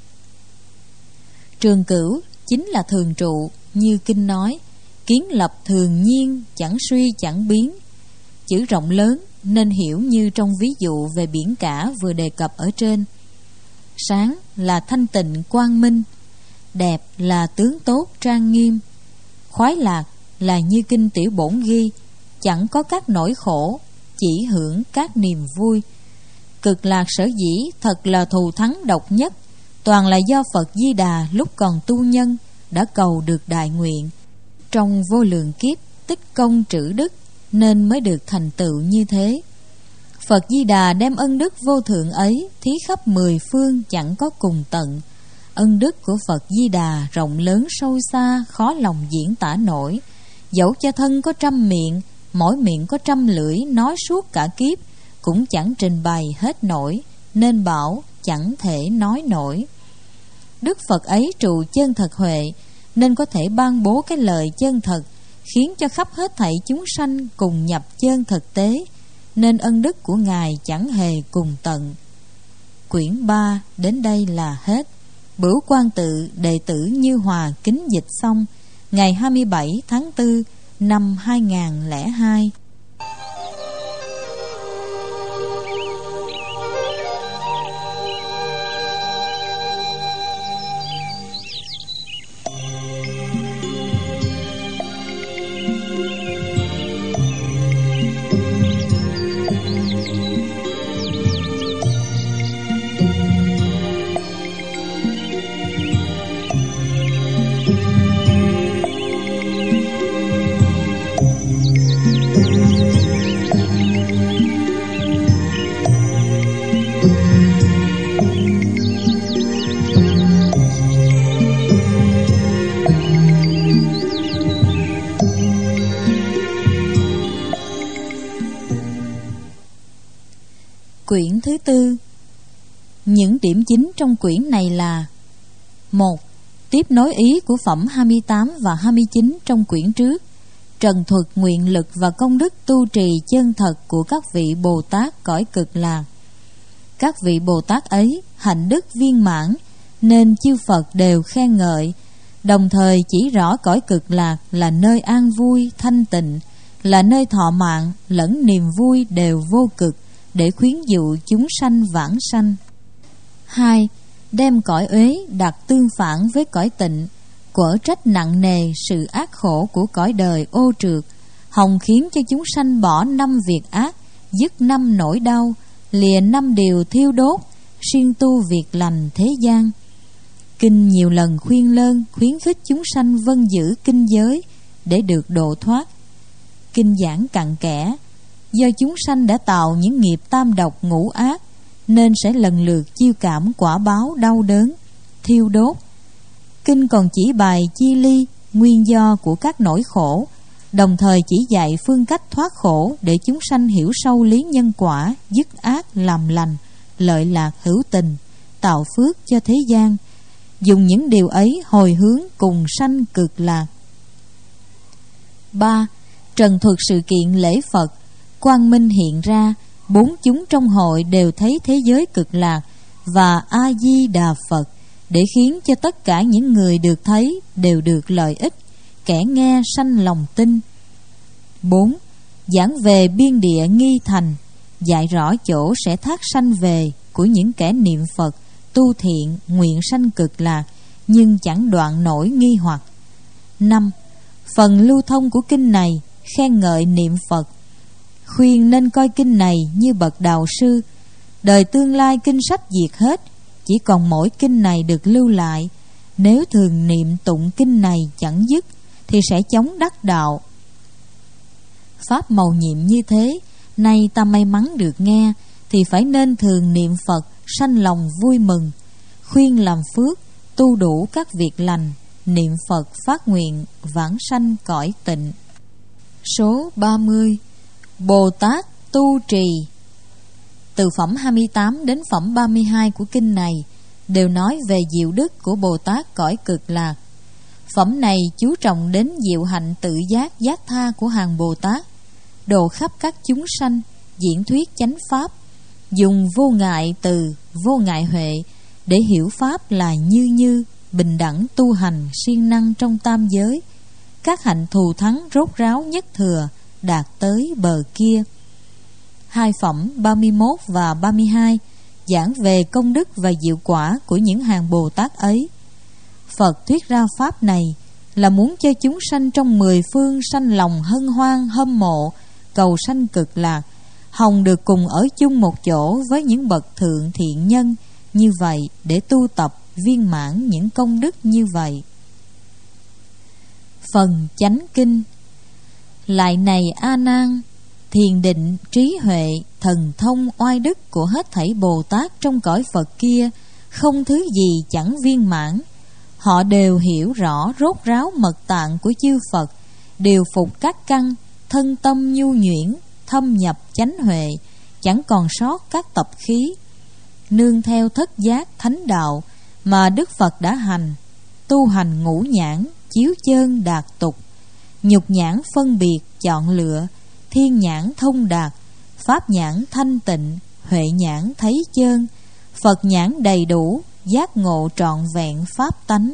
Trường cửu chính là thường trụ, như kinh nói, kiến lập thường nhiên, chẳng suy chẳng biến. Chữ rộng lớn nên hiểu như trong ví dụ về biển cả vừa đề cập ở trên. Sáng là thanh tịnh quang minh, đẹp là tướng tốt trang nghiêm, khoái lạc là như kinh tiểu bổn ghi, chẳng có các nỗi khổ, chỉ hưởng các niềm vui. Cực lạc sở dĩ thật là thù thắng độc nhất, toàn là do Phật Di Đà lúc còn tu nhân đã cầu được đại nguyện, trong vô lượng kiếp tích công trữ đức nên mới được thành tựu như thế. Phật Di Đà đem ân đức vô thượng ấy thí khắp mười phương chẳng có cùng tận. Ân đức của Phật Di Đà rộng lớn sâu xa, khó lòng diễn tả nổi. Dẫu cho thân có trăm miệng, mỗi miệng có trăm lưỡi nói suốt cả kiếp, cũng chẳng trình bày hết nổi, nên bảo chẳng thể nói nổi. Đức Phật ấy trụ chân thật huệ, nên có thể ban bố cái lời chân thật, khiến cho khắp hết thảy chúng sanh cùng nhập chân thực tế, nên ân đức của Ngài chẳng hề cùng tận. Quyển ba đến đây là hết. Bửu Quan Tự đệ tử Như Hòa kính dịch xong ngày hai mươi bảy tháng tư năm hai nghìn không trăm lẻ hai. Quyển thứ tư. Những điểm chính trong quyển này là: một. Tiếp nối ý của phẩm hai mươi tám và hai mươi chín trong quyển trước, trần thuật nguyện lực và công đức tu trì chân thật của các vị Bồ Tát cõi cực lạc. Các vị Bồ Tát ấy hạnh đức viên mãn, nên chư Phật đều khen ngợi, đồng thời chỉ rõ cõi cực lạc là nơi an vui thanh tịnh, là nơi thọ mạng lẫn niềm vui đều vô cực, để khuyến dụ chúng sanh vãng sanh. Hai. Đem cõi uế đặt tương phản với cõi tịnh, quở trách nặng nề sự ác khổ của cõi đời ô trượt, hòng khiến cho chúng sanh bỏ năm việc ác, dứt năm nỗi đau, lìa năm điều thiêu đốt, siêng tu việc lành thế gian. Kinh nhiều lần khuyên lơn khuyến khích chúng sanh vâng giữ kinh giới để được độ thoát. Kinh giảng cặn kẽ, do chúng sanh đã tạo những nghiệp tam độc ngũ ác, nên sẽ lần lượt chiêu cảm quả báo đau đớn, thiêu đốt. Kinh còn chỉ bày chi ly nguyên do của các nỗi khổ, đồng thời chỉ dạy phương cách thoát khổ để chúng sanh hiểu sâu lý nhân quả, dứt ác làm lành, lợi lạc hữu tình, tạo phước cho thế gian, dùng những điều ấy hồi hướng cùng sanh cực lạc. Ba. trần thuật sự kiện lễ Phật, quang minh hiện ra, bốn chúng trong hội đều thấy thế giới cực lạc và A Di Đà Phật, để khiến cho tất cả những người được thấy đều được lợi ích, kẻ nghe sanh lòng tin. Bốn. Giảng về biên địa nghi thành, dạy rõ chỗ sẽ thác sanh về của những kẻ niệm Phật, tu thiện, nguyện sanh cực lạc, nhưng chẳng đoạn nổi nghi hoặc. Năm. Phần lưu thông của kinh này khen ngợi niệm Phật, khuyên nên coi kinh này như bậc đạo sư. Đời tương lai kinh sách diệt hết, chỉ còn mỗi kinh này được lưu lại. Nếu thường niệm tụng kinh này chẳng dứt, thì sẽ chống đắc đạo. Pháp mầu nhiệm như thế, nay ta may mắn được nghe, thì phải nên thường niệm Phật, sanh lòng vui mừng, khuyên làm phước, tu đủ các việc lành, niệm Phật phát nguyện vãng sanh cõi tịnh. Số ba mươi. Bồ Tát tu trì. Từ phẩm hai mươi tám đến phẩm ba mươi hai của kinh này đều nói về diệu đức của Bồ Tát cõi cực lạc. Phẩm này chú trọng đến diệu hạnh tự giác giác tha của hàng Bồ Tát, độ khắp các chúng sanh, diễn thuyết chánh pháp, dùng vô ngại từ, vô ngại huệ để hiểu pháp là như như, bình đẳng tu hành, siêng năng trong tam giới, các hạnh thù thắng rốt ráo nhất thừa, đạt tới bờ kia. Hai phẩm ba mươi mốt và ba mươi hai giảng về công đức và diệu quả của những hàng Bồ Tát ấy. Phật thuyết ra pháp này là muốn cho chúng sanh trong mười phương sanh lòng hân hoan hâm mộ, cầu sanh cực lạc, hồng được cùng ở chung một chỗ với những bậc thượng thiện nhân như vậy, để tu tập viên mãn những công đức như vậy. Phần chánh kinh. Lại này A Nan, thiền định, trí huệ, thần thông, oai đức của hết thảy Bồ Tát trong cõi Phật kia không thứ gì chẳng viên mãn. Họ đều hiểu rõ rốt ráo mật tạng của chư Phật, điều phục các căn, thân tâm nhu nhuyễn, thâm nhập chánh huệ, chẳng còn sót các tập khí. Nương theo thất giác thánh đạo mà Đức Phật đã hành, tu hành ngũ nhãn, chiếu chơn đạt tục, nhục nhãn phân biệt chọn lựa, thiên nhãn thông đạt, pháp nhãn thanh tịnh, huệ nhãn thấy chơn, Phật nhãn đầy đủ, giác ngộ trọn vẹn pháp tánh.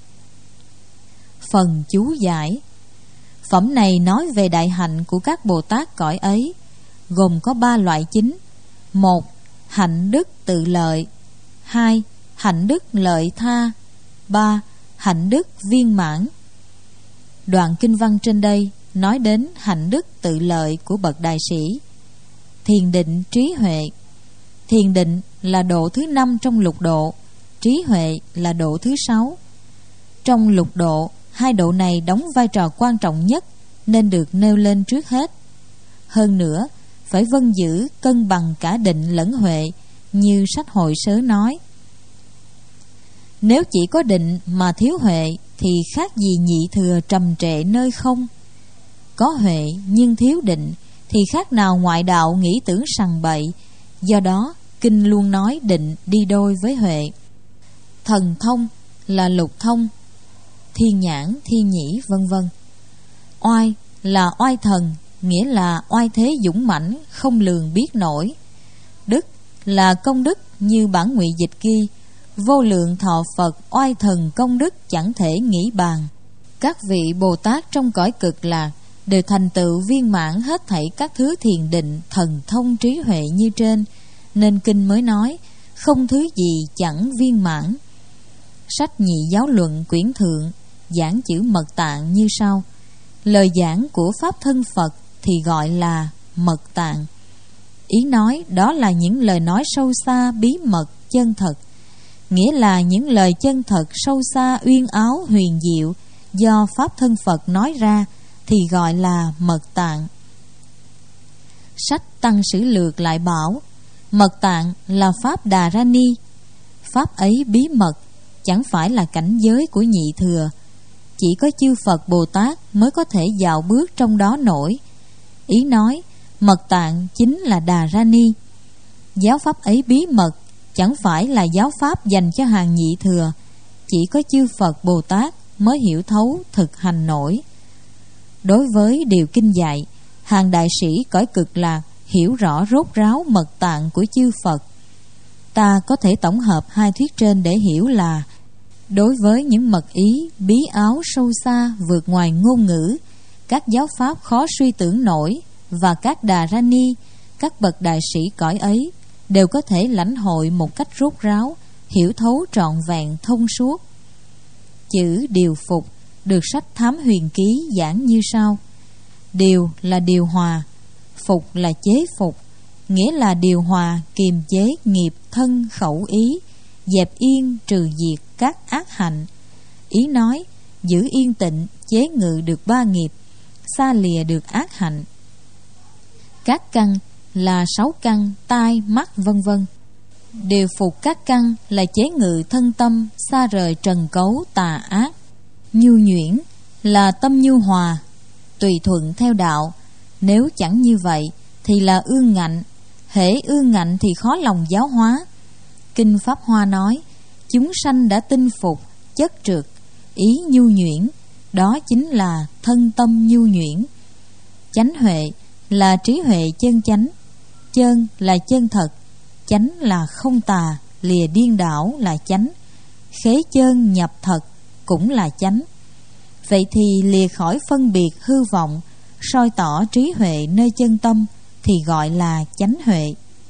Phần chú giải. Phẩm này nói về đại hạnh của các Bồ Tát cõi ấy, gồm có ba loại chính. Một. Hạnh đức tự lợi. Hai. Hạnh đức lợi tha. Ba. Hạnh đức viên mãn. Đoạn kinh văn trên đây nói đến hạnh đức tự lợi của bậc đại sĩ. Thiền định trí huệ. Thiền định là độ thứ năm trong lục độ, trí huệ là độ thứ sáu. Trong lục độ, hai độ này đóng vai trò quan trọng nhất nên được nêu lên trước hết. Hơn nữa, phải vân giữ cân bằng cả định lẫn huệ, như sách Hội Sớ nói. Nếu chỉ có định mà thiếu huệ thì khác gì nhị thừa trầm trệ nơi không. Có huệ nhưng thiếu định thì khác nào ngoại đạo nghĩ tưởng sằng bậy. Do đó, kinh luôn nói định đi đôi với huệ. Thần thông là lục thông, thiên nhãn, thiên nhĩ, vân vân. Oai là oai thần, nghĩa là oai thế dũng mãnh, không lường biết nổi. Đức là công đức, như bản ngụy dịch ghi: vô lượng thọ Phật, oai thần công đức chẳng thể nghĩ bàn. Các vị Bồ Tát trong cõi cực lạc đều thành tựu viên mãn hết thảy các thứ thiền định, thần thông, trí huệ như trên, nên kinh mới nói không thứ gì chẳng viên mãn. Sách Nhị Giáo Luận quyển thượng giảng chữ mật tạng như sau: lời giảng của pháp thân Phật thì gọi là mật tạng. Ý nói đó là những lời nói sâu xa, bí mật, chân thật, nghĩa là những lời chân thật, sâu xa, uyên áo, huyền diệu do pháp thân Phật nói ra thì gọi là mật tạng. Sách Tăng Sử Lược lại bảo mật tạng là pháp Đà Ra Ni. Pháp ấy bí mật, chẳng phải là cảnh giới của nhị thừa, chỉ có chư Phật Bồ Tát mới có thể dạo bước trong đó nổi. Ý nói mật tạng chính là Đà Ra Ni. Giáo pháp ấy bí mật, chẳng phải là giáo pháp dành cho hàng nhị thừa, chỉ có chư Phật Bồ Tát mới hiểu thấu thực hành nổi. Đối với điều kinh dạy, hàng đại sĩ cõi cực lạc hiểu rõ rốt ráo mật tạng của chư Phật. Ta có thể tổng hợp hai thuyết trên để hiểu là đối với những mật ý bí áo sâu xa vượt ngoài ngôn ngữ, các giáo pháp khó suy tưởng nổi và các đà ra ni, các bậc đại sĩ cõi ấy đều có thể lãnh hội một cách rốt ráo, hiểu thấu trọn vẹn thông suốt. Chữ điều phục được sách Thám Huyền Ký giảng như sau: điều là điều hòa, phục là chế phục, nghĩa là điều hòa kiềm chế nghiệp thân khẩu ý, dẹp yên trừ diệt các ác hạnh. Ý nói giữ yên tịnh, chế ngự được ba nghiệp, xa lìa được ác hạnh. Các căn là sáu căn tai mắt vân vân. Điều phục các căn là chế ngự thân tâm, xa rời trần cấu tà ác. Nhu nhuyễn là tâm nhu hòa, tùy thuận theo đạo. Nếu chẳng như vậy thì là ương ngạnh, hễ ương ngạnh thì khó lòng giáo hóa. Kinh Pháp Hoa nói chúng sanh đã tinh phục, chất trượt, ý nhu nhuyễn, đó chính là thân tâm nhu nhuyễn. Chánh huệ là trí huệ chân chánh, chân là chân thật, chánh là không tà, lìa điên đảo là chánh, khế chân nhập thật cũng là chánh. Vậy thì lìa khỏi phân biệt hư vọng, soi tỏ trí huệ nơi chân tâm thì gọi là chánh huệ.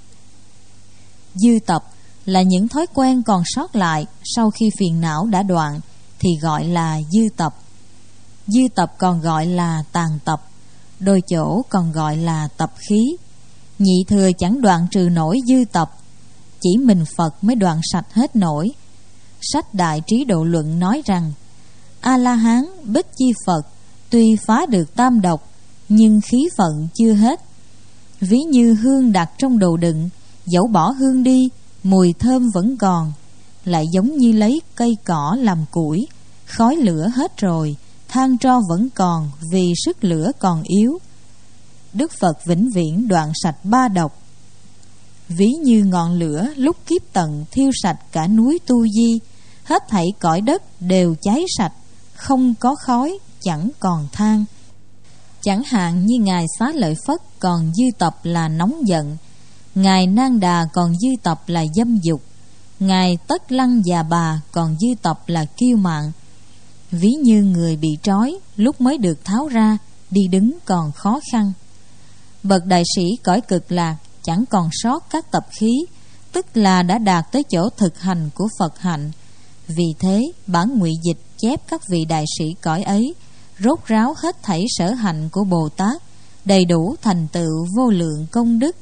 Dư tập là những thói quen còn sót lại sau khi phiền não đã đoạn thì gọi là dư tập. Dư tập còn gọi là tàn tập, đôi chỗ còn gọi là tập khí. Nhị thừa chẳng đoạn trừ nổi dư tập, chỉ mình Phật mới đoạn sạch hết nổi. Sách Đại Trí Độ Luận nói rằng A-la-hán Bích Chi Phật tuy phá được tam độc, nhưng khí vận chưa hết. Ví như hương đặt trong đồ đựng, dẫu bỏ hương đi, mùi thơm vẫn còn. Lại giống như lấy cây cỏ làm củi, khói lửa hết rồi, than tro vẫn còn vì sức lửa còn yếu. Đức Phật vĩnh viễn đoạn sạch ba độc. Ví như ngọn lửa lúc kiếp tận thiêu sạch cả núi Tu Di, hết thảy cõi đất đều cháy sạch, không có khói, chẳng còn than. Chẳng hạn như Ngài Xá Lợi Phất còn dư tập là nóng giận, Ngài Nang Đà còn dư tập là dâm dục, Ngài Tất Lăng Già Bà còn dư tập là kiêu mạn. Ví như người bị trói, lúc mới được tháo ra, đi đứng còn khó khăn. Bậc đại sĩ cõi cực lạc chẳng còn sót các tập khí, tức là đã đạt tới chỗ thực hành của Phật hạnh. Vì thế bản ngụy dịch chép các vị đại sĩ cõi ấy rốt ráo hết thảy sở hạnh của Bồ Tát, đầy đủ thành tựu vô lượng công đức.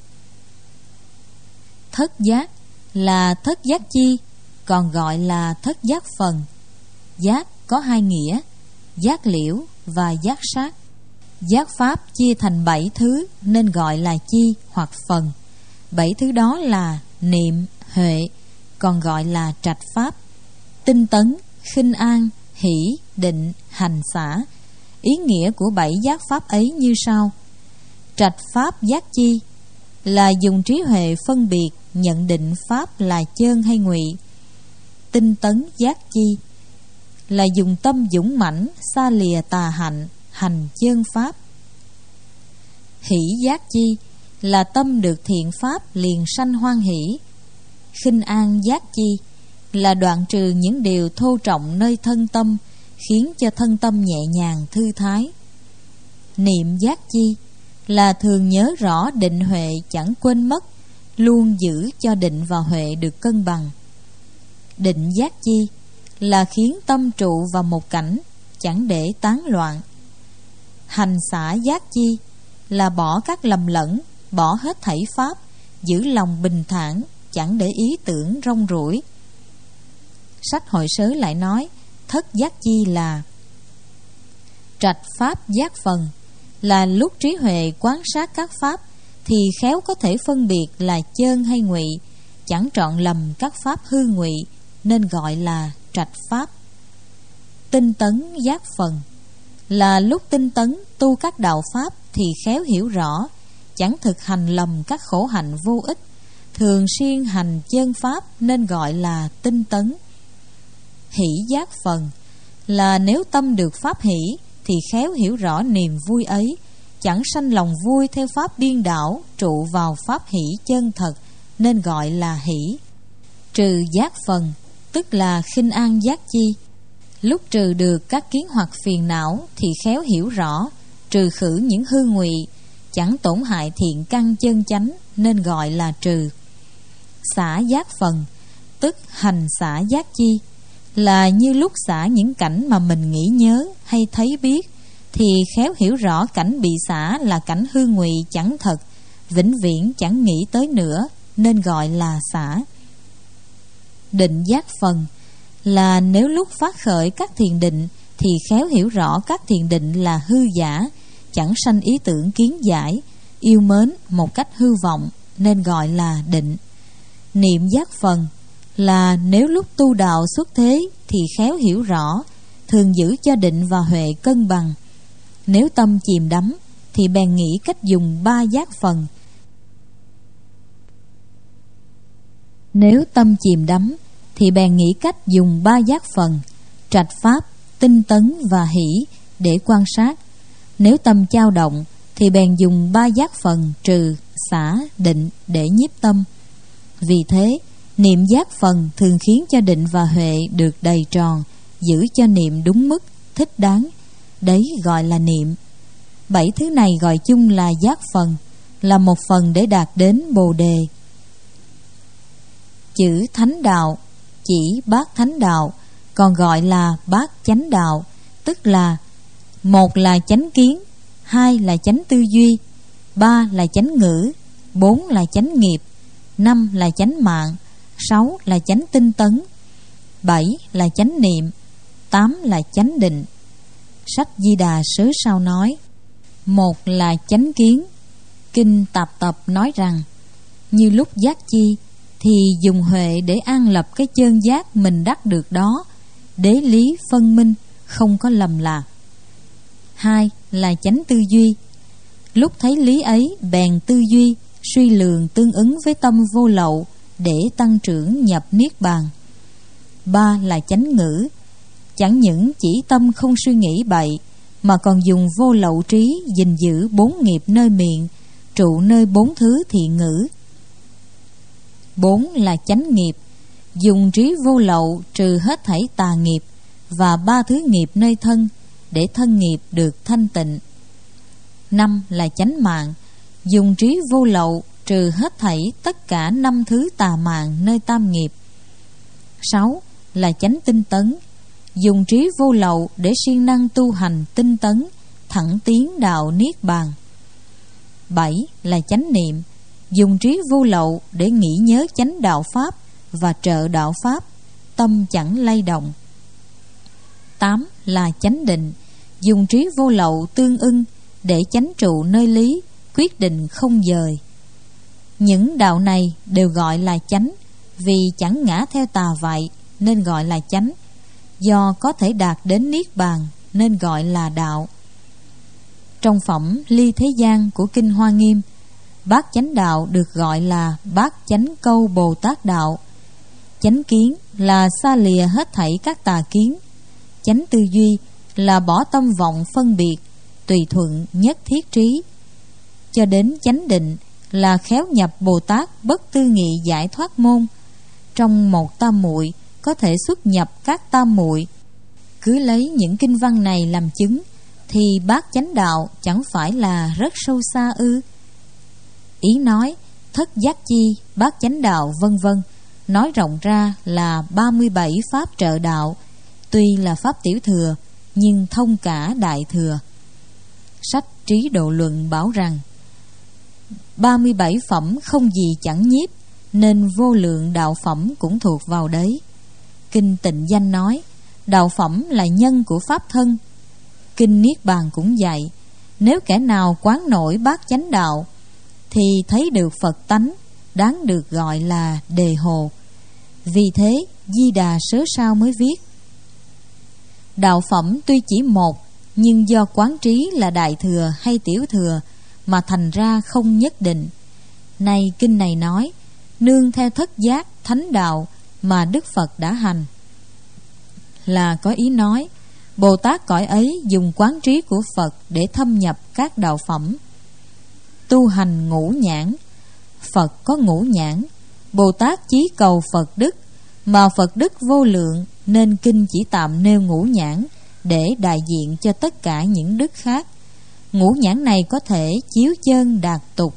Thất giác là thất giác chi, còn gọi là thất giác phần. Giác có hai nghĩa, giác liễu và giác sát. Giác pháp chia thành bảy thứ nên gọi là chi hoặc phần. Bảy thứ đó là niệm, huệ, còn gọi là trạch pháp, tinh tấn, khinh an, hỷ, định, hành xả. Ý nghĩa của bảy giác pháp ấy như sau: trạch pháp giác chi là dùng trí huệ phân biệt nhận định pháp là chơn hay ngụy. Tinh tấn giác chi là dùng tâm dũng mãnh xa lìa tà hạnh, hành chơn pháp. Hỷ giác chi là tâm được thiện pháp liền sanh hoan hỷ. Khinh an giác chi là đoạn trừ những điều thô trọng nơi thân tâm, khiến cho thân tâm nhẹ nhàng thư thái. Niệm giác chi là thường nhớ rõ định huệ chẳng quên mất, luôn giữ cho định và huệ được cân bằng. Định giác chi là khiến tâm trụ vào một cảnh, chẳng để tán loạn. Hành xả giác chi là bỏ các lầm lẫn, bỏ hết thảy pháp, giữ lòng bình thản, chẳng để ý tưởng rong ruổi. Sách Hội Sớ lại nói thất giác chi là trạch pháp giác phần, là lúc trí huệ quan sát các pháp thì khéo có thể phân biệt là chơn hay ngụy, chẳng trọn lầm các pháp hư ngụy, nên gọi là trạch pháp. Tinh tấn giác phần là lúc tinh tấn tu các đạo pháp thì khéo hiểu rõ, chẳng thực hành lầm các khổ hạnh vô ích, thường siêng hành chơn pháp nên gọi là tinh tấn. Hỷ giác phần là nếu tâm được pháp hỷ thì khéo hiểu rõ niềm vui ấy, chẳng sanh lòng vui theo pháp điên đảo, trụ vào pháp hỷ chân thật, nên gọi là hỷ. Trừ giác phần, tức là khinh an giác chi. Lúc trừ được các kiến hoặc phiền não thì khéo hiểu rõ, trừ khử những hư ngụy, chẳng tổn hại thiện căn chân chánh, nên gọi là trừ. Xả giác phần, tức hành xả giác chi, là như lúc xả những cảnh mà mình nghĩ nhớ hay thấy biết, thì khéo hiểu rõ cảnh bị xả là cảnh hư ngụy chẳng thật, vĩnh viễn chẳng nghĩ tới nữa, nên gọi là xả. Định giác phần, là nếu lúc phát khởi các thiền định thì khéo hiểu rõ các thiền định là hư giả, chẳng sanh ý tưởng kiến giải, yêu mến một cách hư vọng, nên gọi là định. Niệm giác phần, là nếu lúc tu đạo xuất thế thì khéo hiểu rõ, thường giữ cho định và huệ cân bằng. Nếu tâm chìm đắm thì bèn nghĩ cách dùng ba giác phần. Nếu tâm chìm đắm thì bèn nghĩ cách dùng ba giác phần, trạch pháp, tinh tấn và hỷ để quan sát. Nếu tâm dao động thì bèn dùng ba giác phần trừ, xả, định để nhiếp tâm. Vì thế, niệm giác phần thường khiến cho định và huệ được đầy tròn, giữ cho niệm đúng mức, thích đáng. Đấy gọi là niệm. Bảy thứ này gọi chung là giác phần, là một phần để đạt đến Bồ Đề. Chữ thánh đạo chỉ bát thánh đạo, còn gọi là bát chánh đạo, tức là một là chánh kiến, hai là chánh tư duy, ba là chánh ngữ, bốn là chánh nghiệp, năm là chánh mạng, sáu là chánh tinh tấn, bảy là chánh niệm, tám là chánh định. Sách Di Đà Sớ Sao nói: một là chánh kiến. Kinh Tạp Tập nói rằng, như lúc giác chi thì dùng huệ để an lập cái chân giác mình đắc được đó, đế lý phân minh, không có lầm lạc. Hai là chánh tư duy. Lúc thấy lý ấy bèn tư duy, suy lường tương ứng với tâm vô lậu để tăng trưởng nhập niết bàn. Ba là chánh ngữ. Chẳng những chỉ tâm không suy nghĩ bậy, mà còn dùng vô lậu trí gìn giữ bốn nghiệp nơi miệng, trụ nơi bốn thứ thiện ngữ. Bốn là chánh nghiệp. Dùng trí vô lậu trừ hết thảy tà nghiệp và ba thứ nghiệp nơi thân, để thân nghiệp được thanh tịnh. Năm là chánh mạng. Dùng trí vô lậu trừ hết thảy tất cả năm thứ tà mạng nơi tam nghiệp. Sáu là chánh tinh tấn. Dùng trí vô lậu để siêng năng tu hành tinh tấn, thẳng tiến đạo niết bàn. Bảy là chánh niệm. Dùng trí vô lậu để nghĩ nhớ chánh đạo pháp và trợ đạo pháp, tâm chẳng lay động. Tám là chánh định. Dùng trí vô lậu tương ưng để chánh trụ nơi lý, quyết định không dời. Những đạo này đều gọi là chánh, vì chẳng ngã theo tà vậy nên gọi là chánh, do có thể đạt đến niết bàn nên gọi là đạo. Trong phẩm Ly Thế Gian của Kinh Hoa Nghiêm, bát chánh đạo được gọi là bát chánh câu Bồ Tát đạo. Chánh kiến là xa lìa hết thảy các tà kiến. Chánh tư duy là bỏ tâm vọng phân biệt, tùy thuận nhất thiết trí. Cho đến chánh định là khéo nhập Bồ Tát bất tư nghị giải thoát môn. Trong một tam muội có thể xuất nhập các tam muội. Cứ lấy những kinh văn này làm chứng thì bát chánh đạo chẳng phải là rất sâu xa ư? Ý nói thất giác chi, bát chánh đạo vân vân, nói rộng ra là ba mươi bảy pháp trợ đạo, tuy là pháp tiểu thừa nhưng thông cả đại thừa. Sách Trí Độ Luận bảo rằng ba mươi bảy phẩm không gì chẳng nhiếp, nên vô lượng đạo phẩm cũng thuộc vào đấy. Kinh Tịnh Danh nói đạo phẩm là nhân của pháp thân. Kinh Niết Bàn cũng dạy, nếu kẻ nào quán nổi bát chánh đạo thì thấy được Phật tánh, đáng được gọi là đề hồ. Vì thế Di Đà Sớ Sao mới viết: đạo phẩm tuy chỉ một, nhưng do quán trí là đại thừa hay tiểu thừa mà thành ra không nhất định. Này kinh này nói, nương theo thất giác thánh đạo mà Đức Phật đã hành, là có ý nói Bồ Tát cõi ấy dùng quán trí của Phật để thâm nhập các đạo phẩm. Tu hành ngũ nhãn. Phật có ngũ nhãn, Bồ Tát chí cầu Phật đức, mà Phật đức vô lượng nên kinh chỉ tạm nêu ngũ nhãn để đại diện cho tất cả những đức khác. Ngũ nhãn này có thể chiếu chân đạt tục.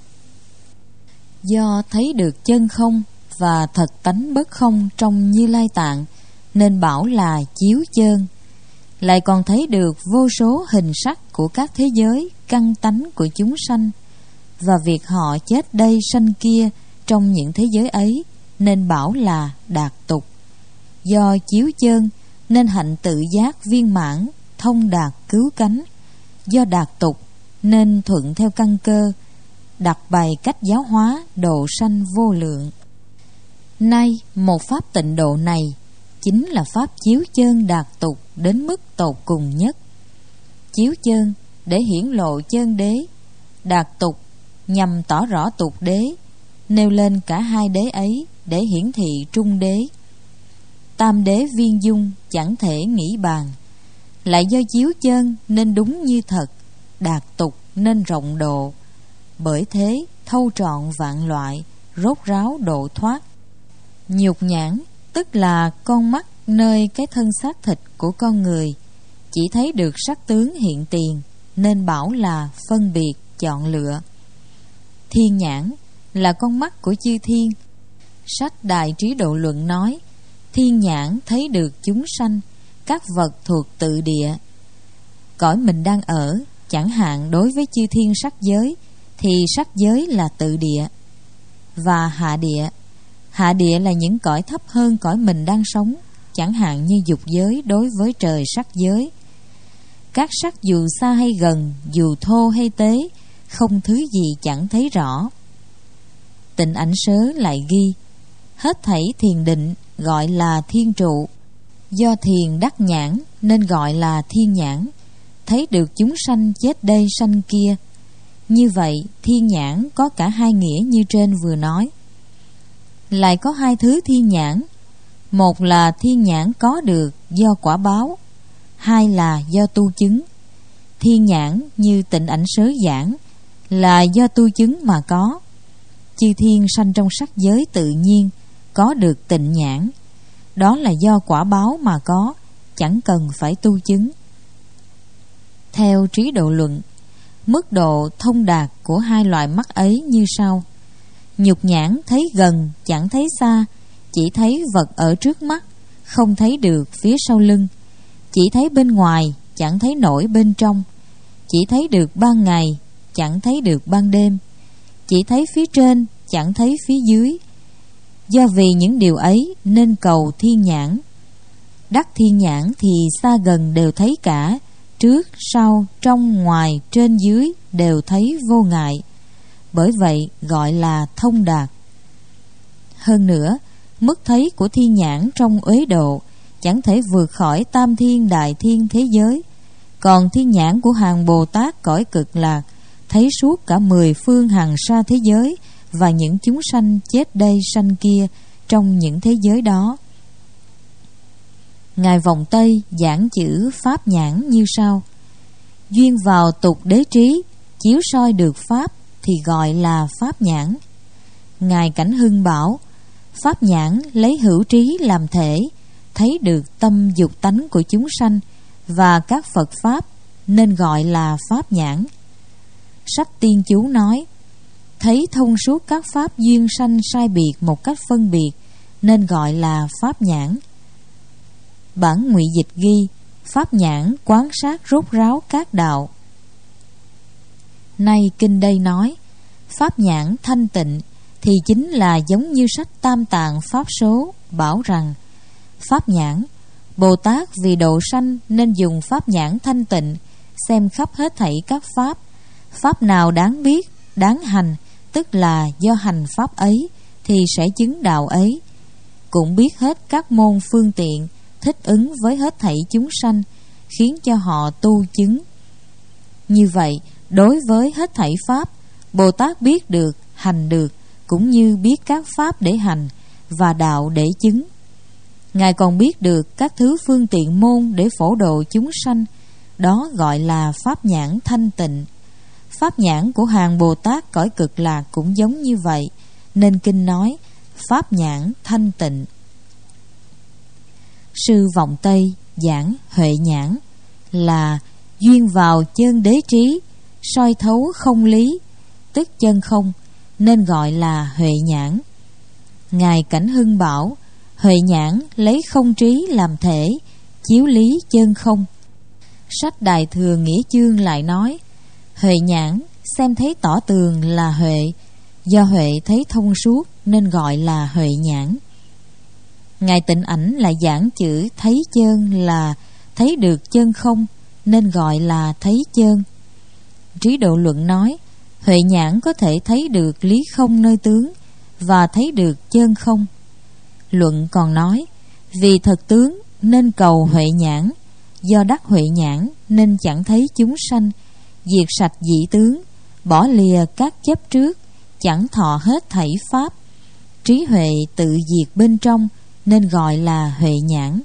Do thấy được chân không và thật tánh bất không trong Như Lai Tạng nên bảo là chiếu chân. Lại còn thấy được vô số hình sắc của các thế giới, căn tánh của chúng sanh, và việc họ chết đây sanh kia trong những thế giới ấy nên bảo là đạt tục. Do chiếu chân nên hạnh tự giác viên mãn, thông đạt cứu cánh. Do đạt tục nên thuận theo căn cơ, đặt bày cách giáo hóa độ sanh vô lượng. Nay một pháp tịnh độ này chính là pháp chiếu chân đạt tục đến mức tột cùng nhất. Chiếu chân để hiển lộ chân đế, đạt tục nhằm tỏ rõ tục đế, nêu lên cả hai đế ấy để hiển thị trung đế. Tam đế viên dung chẳng thể nghĩ bàn, lại do chiếu chân nên đúng như thật, đạt tục nên rộng độ. Bởi thế thâu trọn vạn loại, rốt ráo độ thoát. Nhục nhãn tức là con mắt nơi cái thân xác thịt của con người, chỉ thấy được sắc tướng hiện tiền nên bảo là phân biệt chọn lựa. Thiên nhãn là con mắt của chư thiên. Sách Đại Trí Độ Luận nói, thiên nhãn thấy được chúng sanh, các vật thuộc tự địa. Cõi mình đang ở, chẳng hạn đối với chư thiên sắc giới thì sắc giới là tự địa. Và hạ địa, hạ địa là những cõi thấp hơn cõi mình đang sống, chẳng hạn như dục giới đối với trời sắc giới. Các sắc dù xa hay gần, dù thô hay tế, không thứ gì chẳng thấy rõ. Tịnh Ảnh Sớ lại ghi, hết thảy thiền định gọi là thiên trụ. Do thiền đắc nhãn nên gọi là thiên nhãn, thấy được chúng sanh chết đây sanh kia. Như vậy thiên nhãn có cả hai nghĩa như trên vừa nói. Lại có hai thứ thiên nhãn. Một là thiên nhãn có được do quả báo, hai là do tu chứng. Thiên nhãn như Tịnh Ảnh Sớ giảng là do tu chứng mà có. Chư thiên sanh trong sắc giới tự nhiên có được tịnh nhãn, đó là do quả báo mà có, chẳng cần phải tu chứng. Theo Trí Độ Luận, mức độ thông đạt của hai loại mắt ấy như sau. Nhục nhãn thấy gần chẳng thấy xa, chỉ thấy vật ở trước mắt, không thấy được phía sau lưng. Chỉ thấy bên ngoài, chẳng thấy nổi bên trong. Chỉ thấy được ban ngày, chẳng thấy được ban đêm. Chỉ thấy phía trên, chẳng thấy phía dưới. Do vì những điều ấy nên cầu thiên nhãn. Đắc thiên nhãn thì xa gần đều thấy cả, trước, sau, trong, ngoài, trên, dưới đều thấy vô ngại. Bởi vậy gọi là thông đạt. Hơn nữa, mức thấy của thiên nhãn trong uế độ chẳng thể vượt khỏi tam thiên đại thiên thế giới. Còn thiên nhãn của hàng Bồ Tát cõi Cực Lạc thấy suốt cả mười phương hàng sa thế giới và những chúng sanh chết đây sanh kia trong những thế giới đó. Ngài Vọng Tây giảng chữ pháp nhãn như sau. Duyên vào tục đế trí, chiếu soi được pháp thì gọi là pháp nhãn. Ngài Cảnh Hưng bảo, pháp nhãn lấy hữu trí làm thể, thấy được tâm dục tánh của chúng sanh và các Phật pháp nên gọi là pháp nhãn. Sách Tiên Chú nói, thấy thông suốt các pháp duyên sanh sai biệt một cách phân biệt nên gọi là pháp nhãn. Bản ngụy dịch ghi, pháp nhãn quán sát rốt ráo các đạo. Nay kinh đây nói, pháp nhãn thanh tịnh thì chính là giống như sách Tam Tạng Pháp Số bảo rằng, pháp nhãn, Bồ Tát vì độ sanh nên dùng pháp nhãn thanh tịnh, xem khắp hết thảy các pháp. Pháp nào đáng biết, đáng hành, tức là do hành pháp ấy thì sẽ chứng đạo ấy. Cũng biết hết các môn phương tiện, thích ứng với hết thảy chúng sanh, khiến cho họ tu chứng. Như vậy, đối với hết thảy pháp, Bồ Tát biết được, hành được, cũng như biết các pháp để hành và đạo để chứng. Ngài còn biết được các thứ phương tiện môn để phổ độ chúng sanh, đó gọi là pháp nhãn thanh tịnh. Pháp nhãn của hàng Bồ Tát cõi Cực Lạc cũng giống như vậy, nên kinh nói pháp nhãn thanh tịnh. Sư Vọng Tây giảng huệ nhãn là duyên vào chân đế trí, soi thấu không lý, tức chân không, nên gọi là huệ nhãn. Ngài Cảnh Hưng bảo huệ nhãn lấy không trí làm thể, chiếu lý chân không. Sách Đại Thừa Nghĩa Chương lại nói huệ nhãn xem thấy tỏ tường là huệ, do huệ thấy thông suốt nên gọi là huệ nhãn. Ngài Tịnh Ảnh lại giảng chữ thấy chơn là thấy được chân không, nên gọi là thấy chơn. Trí Độ Luận nói huệ nhãn có thể thấy được lý không nơi tướng và thấy được chân không. Luận còn nói vì thật tướng nên cầu huệ nhãn, do đắc huệ nhãn nên chẳng thấy chúng sanh, diệt sạch dị tướng, bỏ lìa các chấp trước, chẳng thọ hết thảy pháp, trí huệ tự diệt bên trong, nên gọi là huệ nhãn.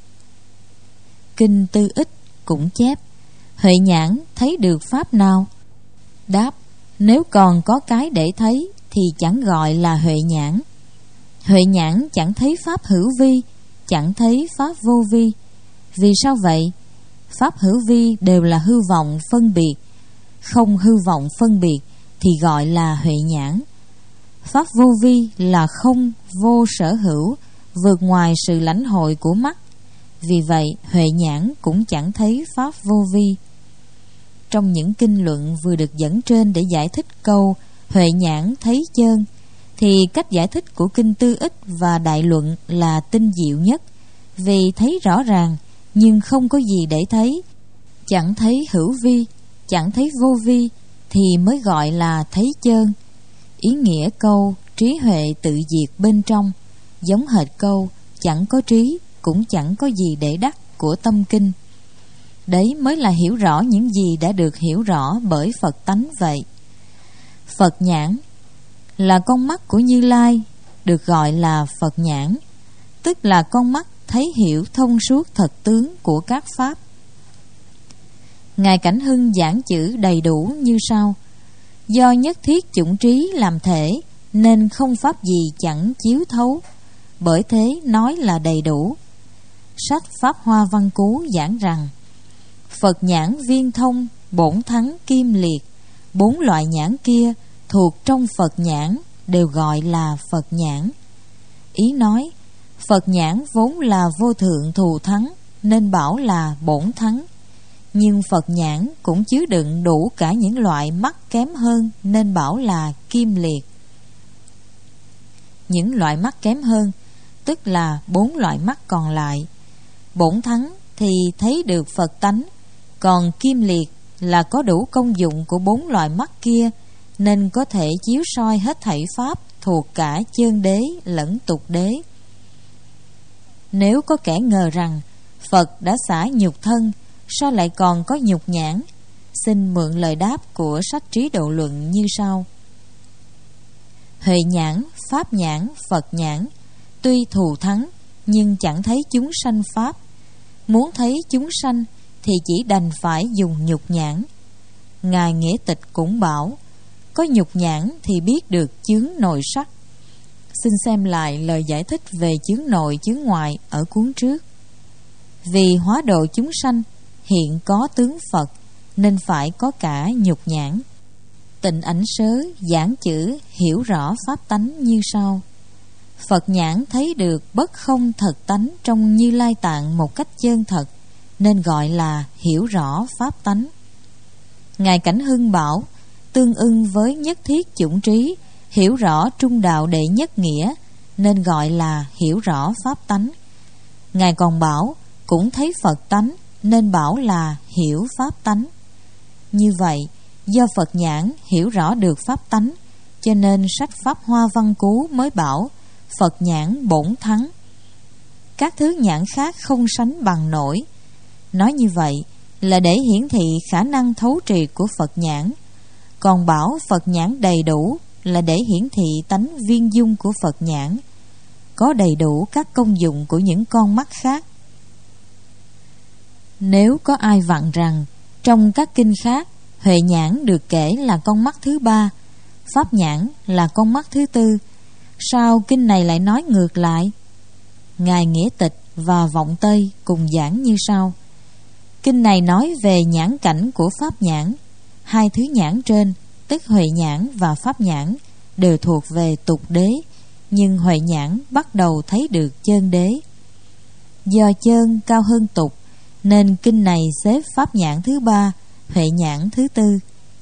Kinh Tư Ích cũng chép huệ nhãn thấy được pháp nào? Đáp: nếu còn có cái để thấy thì chẳng gọi là huệ nhãn. Huệ nhãn chẳng thấy pháp hữu vi, chẳng thấy pháp vô vi. Vì sao vậy? Pháp hữu vi đều là hư vọng phân biệt, không hư vọng phân biệt thì gọi là huệ nhãn. Pháp vô vi là không vô sở hữu, vượt ngoài sự lãnh hội của mắt. Vì vậy huệ nhãn cũng chẳng thấy pháp vô vi. Trong những kinh luận vừa được dẫn trên để giải thích câu huệ nhãn thấy chơn, thì cách giải thích của kinh Tư Ích và Đại Luận là tinh diệu nhất, vì thấy rõ ràng nhưng không có gì để thấy, chẳng thấy hữu vi, chẳng thấy vô vi thì mới gọi là thấy chơn. Ý nghĩa câu trí huệ tự diệt bên trong giống hệt câu chẳng có trí cũng chẳng có gì để đắc của tâm kinh. Đấy mới là hiểu rõ những gì đã được hiểu rõ bởi Phật tánh vậy. Phật nhãn là con mắt của Như Lai, được gọi là Phật nhãn, tức là con mắt thấy hiểu thông suốt thật tướng của các pháp. Ngài Cảnh Hưng giảng chữ đầy đủ như sau: do nhất thiết chủng trí làm thể, nên không pháp gì chẳng chiếu thấu, bởi thế nói là đầy đủ. Sách Pháp Hoa Văn Cú giảng rằng Phật nhãn viên thông, bổn thắng kim liệt, bốn loại nhãn kia thuộc trong Phật nhãn đều gọi là Phật nhãn. Ý nói Phật nhãn vốn là vô thượng thù thắng nên bảo là bổn thắng, nhưng Phật nhãn cũng chứa đựng đủ cả những loại mắt kém hơn nên bảo là kim liệt. Những loại mắt kém hơn tức là bốn loại mắt còn lại. Bổn thắng thì thấy được Phật tánh, còn kim liệt là có đủ công dụng của bốn loại mắt kia, nên có thể chiếu soi hết thảy pháp thuộc cả chân đế lẫn tục đế. Nếu có kẻ ngờ rằng Phật đã xả nhục thân, sao lại còn có nhục nhãn? Xin mượn lời đáp của sách Trí Độ Luận như sau: huệ nhãn, pháp nhãn, Phật nhãn tuy thù thắng nhưng chẳng thấy chúng sanh pháp. Muốn thấy chúng sanh thì chỉ đành phải dùng nhục nhãn. Ngài Nghĩa Tịch cũng bảo có nhục nhãn thì biết được chướng nội sắc. Xin xem lại lời giải thích về chướng nội chướng ngoại ở cuốn trước. Vì hóa độ chúng sanh hiện có tướng Phật, nên phải có cả nhục nhãn. Tịnh Ảnh Sớ giảng chữ hiểu rõ pháp tánh như sau: Phật nhãn thấy được bất không thật tánh trong Như Lai Tạng một cách chân thật, nên gọi là hiểu rõ pháp tánh. Ngài Cảnh Hưng bảo tương ưng với nhất thiết chủng trí, hiểu rõ trung đạo đệ nhất nghĩa, nên gọi là hiểu rõ pháp tánh. Ngài còn bảo cũng thấy Phật tánh, nên bảo là hiểu pháp tánh. Như vậy, do Phật nhãn hiểu rõ được pháp tánh, cho nên sách Pháp Hoa Văn Cú mới bảo Phật nhãn bổn thắng. Các thứ nhãn khác không sánh bằng nổi. Nói như vậy là để hiển thị khả năng thấu triệt của Phật nhãn. Còn bảo Phật nhãn đầy đủ là để hiển thị tánh viên dung của Phật nhãn. có đầy đủ các công dụng của những con mắt khác. Nếu có ai vặn rằng trong các kinh khác huệ nhãn được kể là con mắt thứ ba, pháp nhãn là con mắt thứ tư, sao kinh này lại nói ngược lại? Ngài Nghĩa Tịch và Vọng Tây cùng giảng như sau. Kinh này nói về nhãn cảnh của pháp nhãn. Hai thứ nhãn trên, tức huệ nhãn và pháp nhãn, đều thuộc về tục đế, nhưng huệ nhãn bắt đầu thấy được chân đế. Do chân cao hơn tục, nên kinh này xếp pháp nhãn thứ ba, huệ nhãn thứ tư.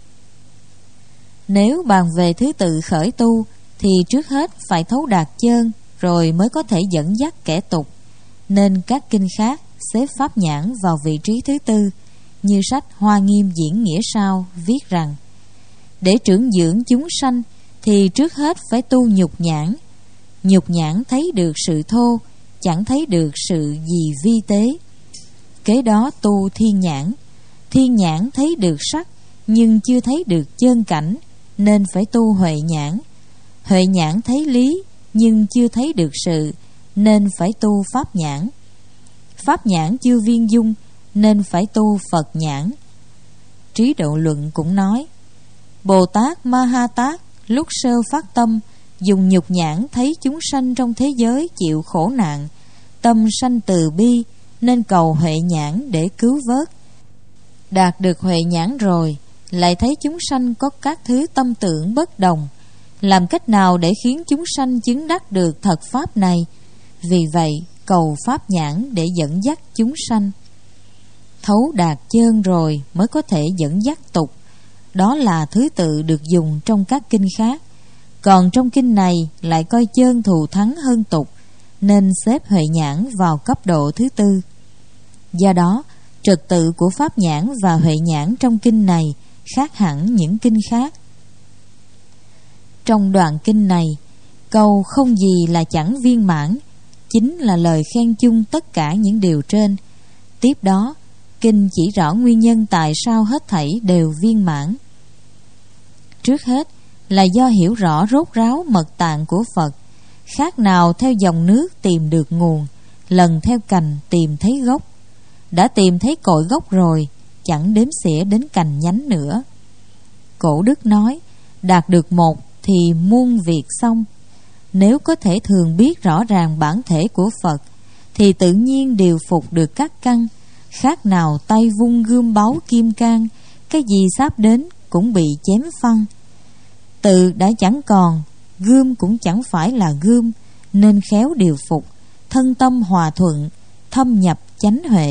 Nếu bàn về thứ tự khởi tu, thì trước hết phải thấu đạt chân, rồi mới có thể dẫn dắt kẻ tục, nên các kinh khác xếp pháp nhãn vào vị trí thứ tư, như sách Hoa Nghiêm Diễn Nghĩa Sao viết rằng: để trưởng dưỡng chúng sanh thì trước hết phải tu nhục nhãn. Nhục nhãn thấy được sự thô, chẳng thấy được sự gì vi tế. Kế đó tu thiên nhãn. Thiên nhãn thấy được sắc, nhưng chưa thấy được chân cảnh, nên phải tu huệ nhãn. Huệ nhãn thấy lý, nhưng chưa thấy được sự, nên phải tu pháp nhãn. Pháp nhãn chưa viên dung, nên phải tu Phật nhãn. Trí Độ Luận cũng nói: Bồ Tát Ma Ha Tát lúc sơ phát tâm, dùng nhục nhãn thấy chúng sanh trong thế giới chịu khổ nạn, tâm sanh từ bi, nên cầu huệ nhãn để cứu vớt. Đạt được huệ nhãn rồi, lại thấy chúng sanh có các thứ tâm tưởng bất đồng, làm cách nào để khiến chúng sanh chứng đắc được thật pháp này? Vì vậy cầu pháp nhãn để dẫn dắt chúng sanh. Thấu đạt chân rồi mới có thể dẫn dắt tục. Đó là thứ tự được dùng trong các kinh khác. Còn trong kinh này lại coi chân thù thắng hơn tục, nên xếp huệ nhãn vào cấp độ thứ tư. Do đó, trật tự của pháp nhãn và huệ nhãn trong kinh này khác hẳn những kinh khác. Trong đoạn kinh này, câu không gì là chẳng viên mãn chính là lời khen chung tất cả những điều trên. Tiếp đó, kinh chỉ rõ nguyên nhân tại sao hết thảy đều viên mãn. Trước hết là do hiểu rõ rốt ráo mật tạng của Phật, khác nào theo dòng nước tìm được nguồn, lần theo cành tìm thấy gốc. Đã tìm thấy cội gốc rồi, chẳng đếm xỉa đến cành nhánh nữa. Cổ đức nói: đạt được một thì muôn việc xong. Nếu có thể thường biết rõ ràng bản thể của Phật, thì tự nhiên điều phục được các căn, khác nào tay vung gươm báu kim cang, cái gì sắp đến cũng bị chém phăng. Tự đã chẳng còn, gươm cũng chẳng phải là gươm, nên khéo điều phục, thân tâm hòa thuận, thâm nhập chánh huệ.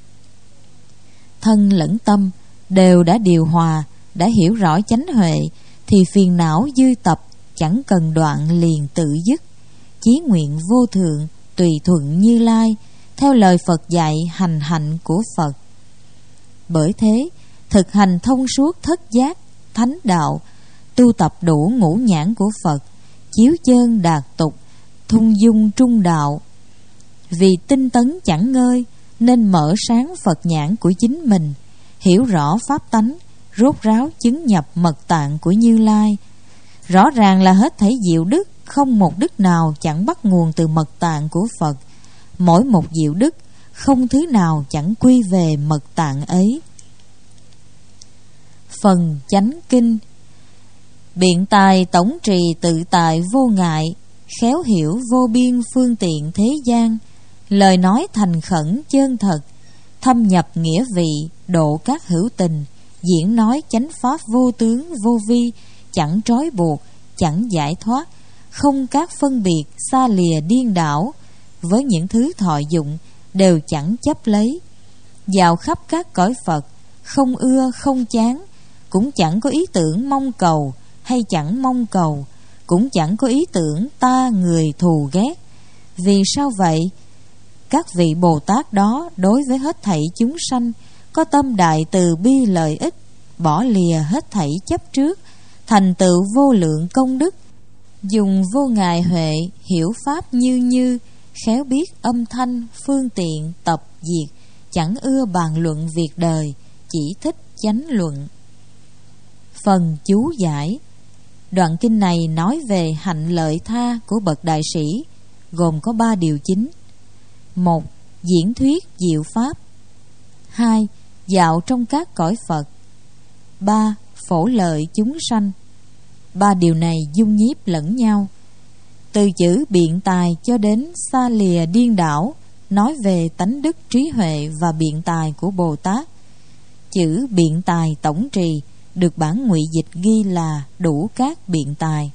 Thân lẫn tâm đều đã điều hòa, đã hiểu rõ chánh huệ, thì phiền não dư tập chẳng cần đoạn liền tự dứt. Chí nguyện vô thượng, tùy thuận Như Lai, theo lời Phật dạy hành hạnh của Phật. Bởi thế, thực hành thông suốt thất giác, thánh đạo, tu tập đủ ngũ nhãn của Phật, chiếu chân đạt tục, thung dung trung đạo. Vì tinh tấn chẳng ngơi, nên mở sáng Phật nhãn của chính mình, hiểu rõ pháp tánh, rốt ráo chứng nhập mật tạng của Như Lai. Rõ ràng là hết thảy diệu đức, không một đức nào chẳng bắt nguồn từ mật tạng của Phật. Mỗi một diệu đức, không thứ nào chẳng quy về mật tạng ấy. Phần chánh kinh. Biện tài tổng trì tự tại vô ngại, khéo hiểu vô biên phương tiện thế gian. Lời nói thành khẩn chân thật, thâm nhập nghĩa vị, độ các hữu tình. Diễn nói chánh pháp vô tướng vô vi, chẳng trói buộc, chẳng giải thoát, không các phân biệt xa lìa điên đảo. Với những thứ thọ dụng đều chẳng chấp lấy. Dạo khắp các cõi Phật, không ưa không chán, cũng chẳng có ý tưởng mong cầu hay chẳng mong cầu, cũng chẳng có ý tưởng ta người thù ghét. Vì sao vậy? Các vị Bồ Tát đó đối với hết thảy chúng sanh có tâm đại từ bi lợi ích, bỏ lìa hết thảy chấp trước, thành tựu vô lượng công đức, dùng vô ngại huệ hiểu pháp như như, khéo biết âm thanh phương tiện tập diệt, chẳng ưa bàn luận việc đời, chỉ thích chánh luận. Phần chú giải. Đoạn kinh này nói về hạnh lợi tha của bậc đại sĩ, gồm có ba điều chính. Một, diễn thuyết diệu pháp. Hai, dạo trong các cõi Phật. Ba, phổ lợi chúng sanh. Ba điều này dung nhiếp lẫn nhau. Từ chữ biện tài cho đến xa lìa điên đảo nói về tánh đức trí huệ và biện tài của Bồ Tát. Chữ biện tài tổng trì được bản ngụy dịch ghi là đủ các biện tài.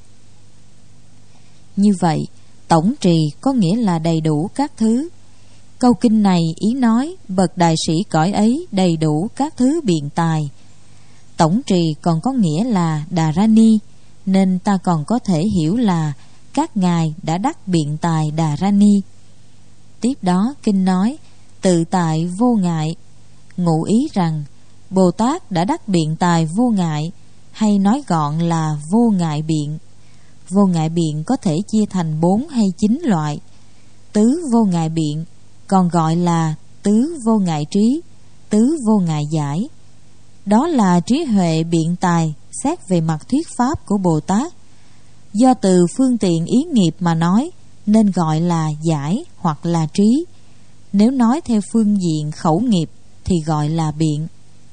Như vậy, tổng trì có nghĩa là đầy đủ các thứ. Câu kinh này ý nói bậc đại sĩ cõi ấy đầy đủ các thứ biện tài. Tổng trì còn có nghĩa là Đà Ra Ni, nên ta còn có thể hiểu là các ngài đã đắc biện tài Đà Ra Ni. Tiếp đó kinh nói tự tại vô ngại, ngụ ý rằng Bồ Tát đã đắc biện tài vô ngại, hay nói gọn là vô ngại biện. Vô ngại biện có thể chia thành bốn hay chín loại. Tứ vô ngại biện còn gọi là tứ vô ngại trí, tứ vô ngại giải. Đó là trí huệ biện tài xét về mặt thuyết pháp của Bồ Tát. Do từ phương tiện ý nghiệp mà nói, nên gọi là giải hoặc là trí. Nếu nói theo phương diện khẩu nghiệp thì gọi là biện.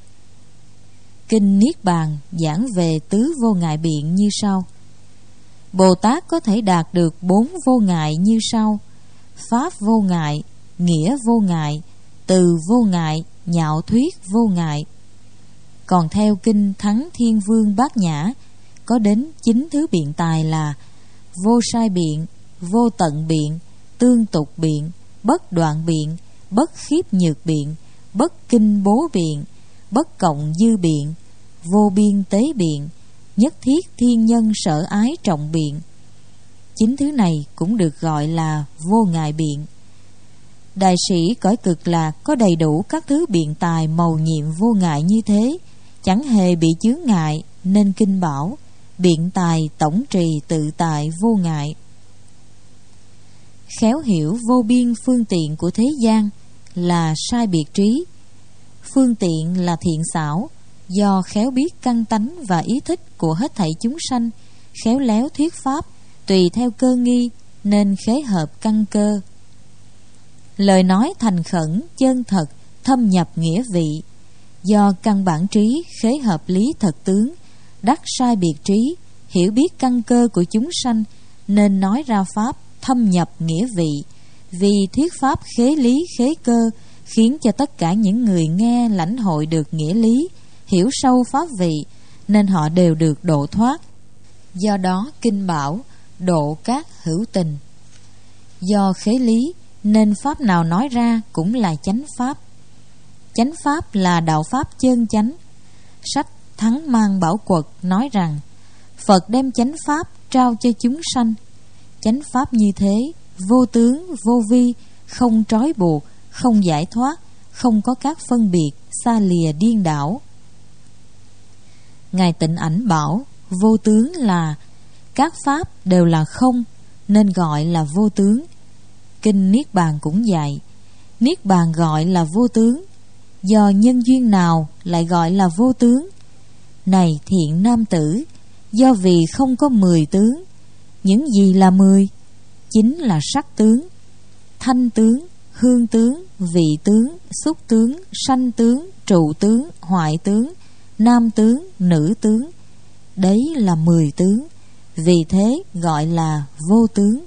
Kinh Niết Bàn giảng về tứ vô ngại biện như sau. Bồ Tát có thể đạt được bốn vô ngại như sau: pháp vô ngại, nghĩa vô ngại, từ vô ngại, nhạo thuyết vô ngại. Còn theo kinh Thắng Thiên Vương Bát Nhã, có đến chín thứ biện tài là vô sai biện, vô tận biện, tương tục biện, bất đoạn biện, bất khiếp nhược biện, bất kinh bố biện, bất cộng dư biện, vô biên tế biện, nhất thiết thiên nhân sở ái trọng biện. Chín thứ này cũng được gọi là vô ngại biện. Đại sĩ cõi Cực Lạc có đầy đủ các thứ biện tài mầu nhiệm vô ngại như thế, chẳng hề bị chướng ngại, nên kinh bảo biện tài tổng trì tự tại vô ngại. Khéo hiểu vô biên phương tiện của thế gian là sai biệt trí. Phương tiện là thiện xảo, do khéo biết căn tánh và ý thích của hết thảy chúng sanh, khéo léo thuyết pháp tùy theo cơ nghi, nên khế hợp căn cơ. Lời nói thành khẩn, chân thật, thâm nhập nghĩa vị, do căn bản trí khế hợp lý thật tướng, đắc sai biệt trí, hiểu biết căn cơ của chúng sanh, nên nói ra pháp thâm nhập nghĩa vị. Vì thuyết pháp khế lý khế cơ, khiến cho tất cả những người nghe lãnh hội được nghĩa lý, hiểu sâu pháp vị, nên họ đều được độ thoát. Do đó kinh bảo độ các hữu tình. Do khế lý nên pháp nào nói ra cũng là chánh pháp. Chánh pháp là đạo pháp chân chánh. Sách Thắng Mang Bảo Quật nói rằng Phật đem chánh pháp trao cho chúng sanh. Chánh pháp như thế, vô tướng, vô vi, không trói buộc, không giải thoát, không có các phân biệt, xa lìa điên đảo. Ngài Tịnh Ảnh bảo vô tướng là các pháp đều là không, nên gọi là vô tướng. Kinh Niết Bàn cũng dạy Niết Bàn gọi là vô tướng. Do nhân duyên nào lại gọi là vô tướng? Này thiện nam tử, do vì không có mười tướng. Những gì là mười? Chính là sắc tướng, thanh tướng, hương tướng, vị tướng, xúc tướng, sanh tướng, trụ tướng, hoại tướng, nam tướng, nữ tướng. Đấy là mười tướng. Vì thế gọi là vô tướng.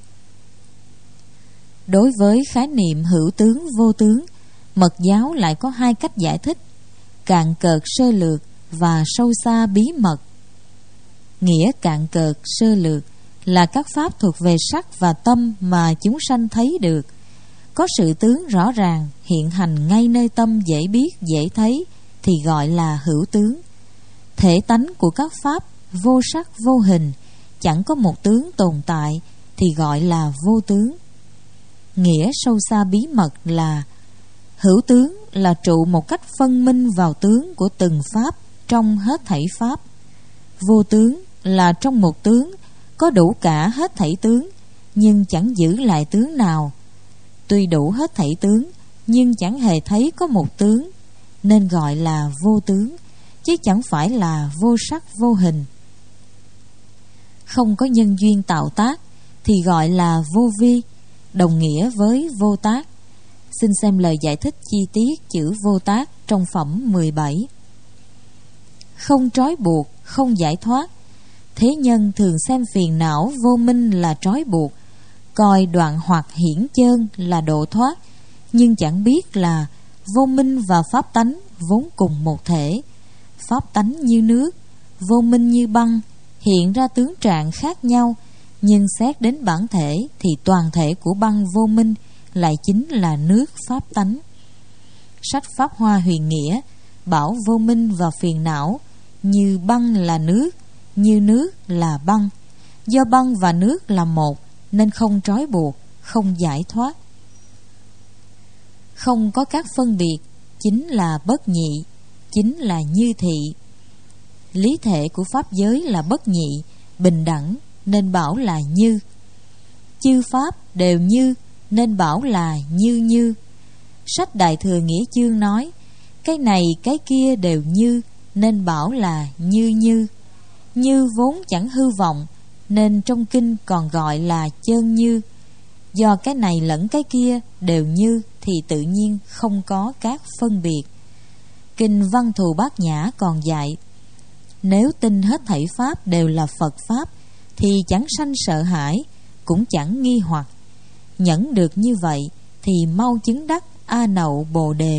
Đối với khái niệm hữu tướng vô tướng, Mật giáo lại có hai cách giải thích: cạn cợt sơ lược và sâu xa bí mật. Nghĩa cạn cợt sơ lược là các pháp thuộc về sắc và tâm mà chúng sanh thấy được, có sự tướng rõ ràng, hiện hành ngay nơi tâm, dễ biết, dễ thấy, thì gọi là hữu tướng. Thể tánh của các pháp vô sắc vô hình, chẳng có một tướng tồn tại, thì gọi là vô tướng. Nghĩa sâu xa bí mật là hữu tướng là trụ một cách phân minh vào tướng của từng pháp trong hết thảy pháp. Vô tướng là trong một tướng có đủ cả hết thảy tướng, nhưng chẳng giữ lại tướng nào. Tuy đủ hết thảy tướng, nhưng chẳng hề thấy có một tướng, nên gọi là vô tướng, chứ chẳng phải là vô sắc vô hình. Không có nhân duyên tạo tác thì gọi là vô vi. đồng nghĩa với vô tác. Xin xem lời giải thích chi tiết chữ vô tác trong phẩm mười bảy. Không trói buộc, không giải thoát. Thế nhân thường xem phiền não vô minh là trói buộc, coi đoạn hoặc hiển chơn là độ thoát, nhưng chẳng biết là vô minh và pháp tánh vốn cùng một thể. Pháp tánh như nước, vô minh như băng, hiện ra tướng trạng khác nhau, nhưng xét đến bản thể thì toàn thể của băng vô minh lại chính là nước pháp tánh. Sách Pháp Hoa Huyền Nghĩa bảo vô minh và phiền não như băng là nước, như nước là băng. Do băng và nước là một nên không trói buộc, không giải thoát. Không có các phân biệt chính là bất nhị, chính là như thị. Lý thể của pháp giới là bất nhị, bình đẳng nên bảo là như. Chư pháp đều như nên bảo là như như. Sách Đại Thừa Nghĩa Chương nói cái này cái kia đều như nên bảo là như như. Như vốn chẳng hư vọng nên trong kinh còn gọi là chơn như. Do cái này lẫn cái kia đều như thì tự nhiên không có các phân biệt. Kinh Văn Thù Bát Nhã còn dạy nếu tin hết thảy pháp đều là Phật pháp thì chẳng sanh sợ hãi, cũng chẳng nghi hoặc. Nhẫn được như vậy thì mau chứng đắc A Nậu Bồ Đề.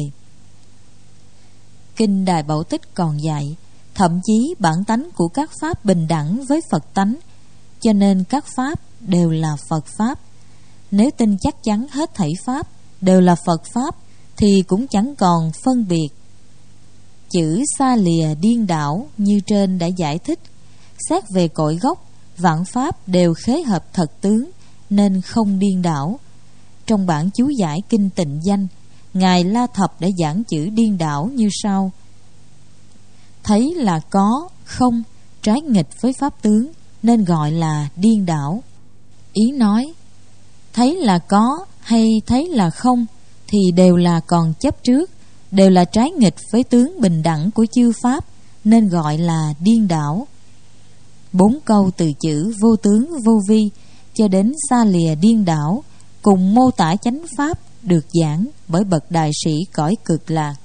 Kinh Đại Bảo Tích còn dạy thậm chí bản tánh của các pháp bình đẳng với Phật tánh, cho nên các pháp đều là Phật pháp. Nếu tin chắc chắn hết thảy pháp đều là Phật pháp thì cũng chẳng còn phân biệt. Chữ xa lìa điên đảo như trên đã giải thích, xét về cội gốc, vạn pháp đều khế hợp thật tướng nên không điên đảo. Trong bản chú giải Kinh Tịnh Danh, Ngài La Thập đã giảng chữ điên đảo như sau: thấy là có, không, trái nghịch với pháp tướng nên gọi là điên đảo. Ý nói thấy là có hay thấy là không thì đều là còn chấp trước, đều là trái nghịch với tướng bình đẳng của chư pháp nên gọi là điên đảo. Bốn câu từ chữ vô tướng vô vi cho đến xa lìa điên đảo cùng mô tả chánh pháp được giảng bởi bậc đại sĩ cõi Cực Lạc.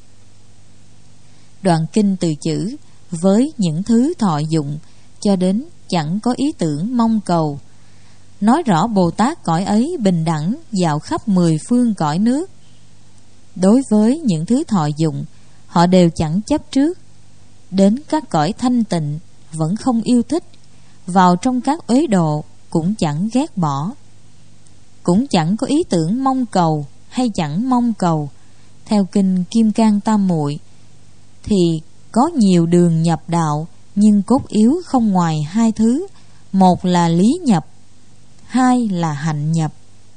Đoạn kinh từ chữ với những thứ thọ dụng cho đến chẳng có ý tưởng mong cầu, nói rõ Bồ Tát cõi ấy bình đẳng dạo khắp mười phương cõi nước. Đối với những thứ thọ dụng, họ đều chẳng chấp trước. Đến các cõi thanh tịnh vẫn không yêu thích, vào trong các uế độ cũng chẳng ghét bỏ, cũng chẳng có ý tưởng mong cầu hay chẳng mong cầu. Theo kinh Kim Cang Tam Muội thì có nhiều đường nhập đạo, nhưng cốt yếu không ngoài hai thứ: một là lý nhập, hai là hạnh nhập.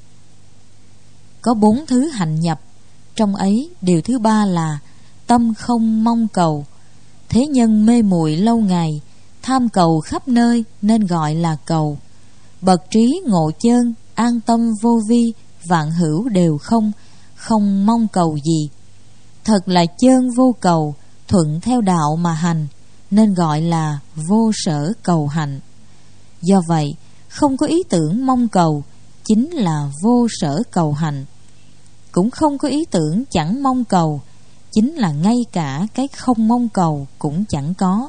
Có bốn thứ hạnh nhập, trong ấy điều thứ ba là tâm không mong cầu. Thế nhân mê muội lâu ngày, tham cầu khắp nơi nên gọi là cầu. Bậc trí ngộ chơn, an tâm vô vi, vạn hữu đều không, không mong cầu gì. Thật là chơn vô cầu, thuận theo đạo mà hành nên gọi là vô sở cầu hạnh. Do vậy không có ý tưởng mong cầu chính là vô sở cầu hạnh, cũng không có ý tưởng chẳng mong cầu chính là ngay cả cái không mong cầu cũng chẳng có.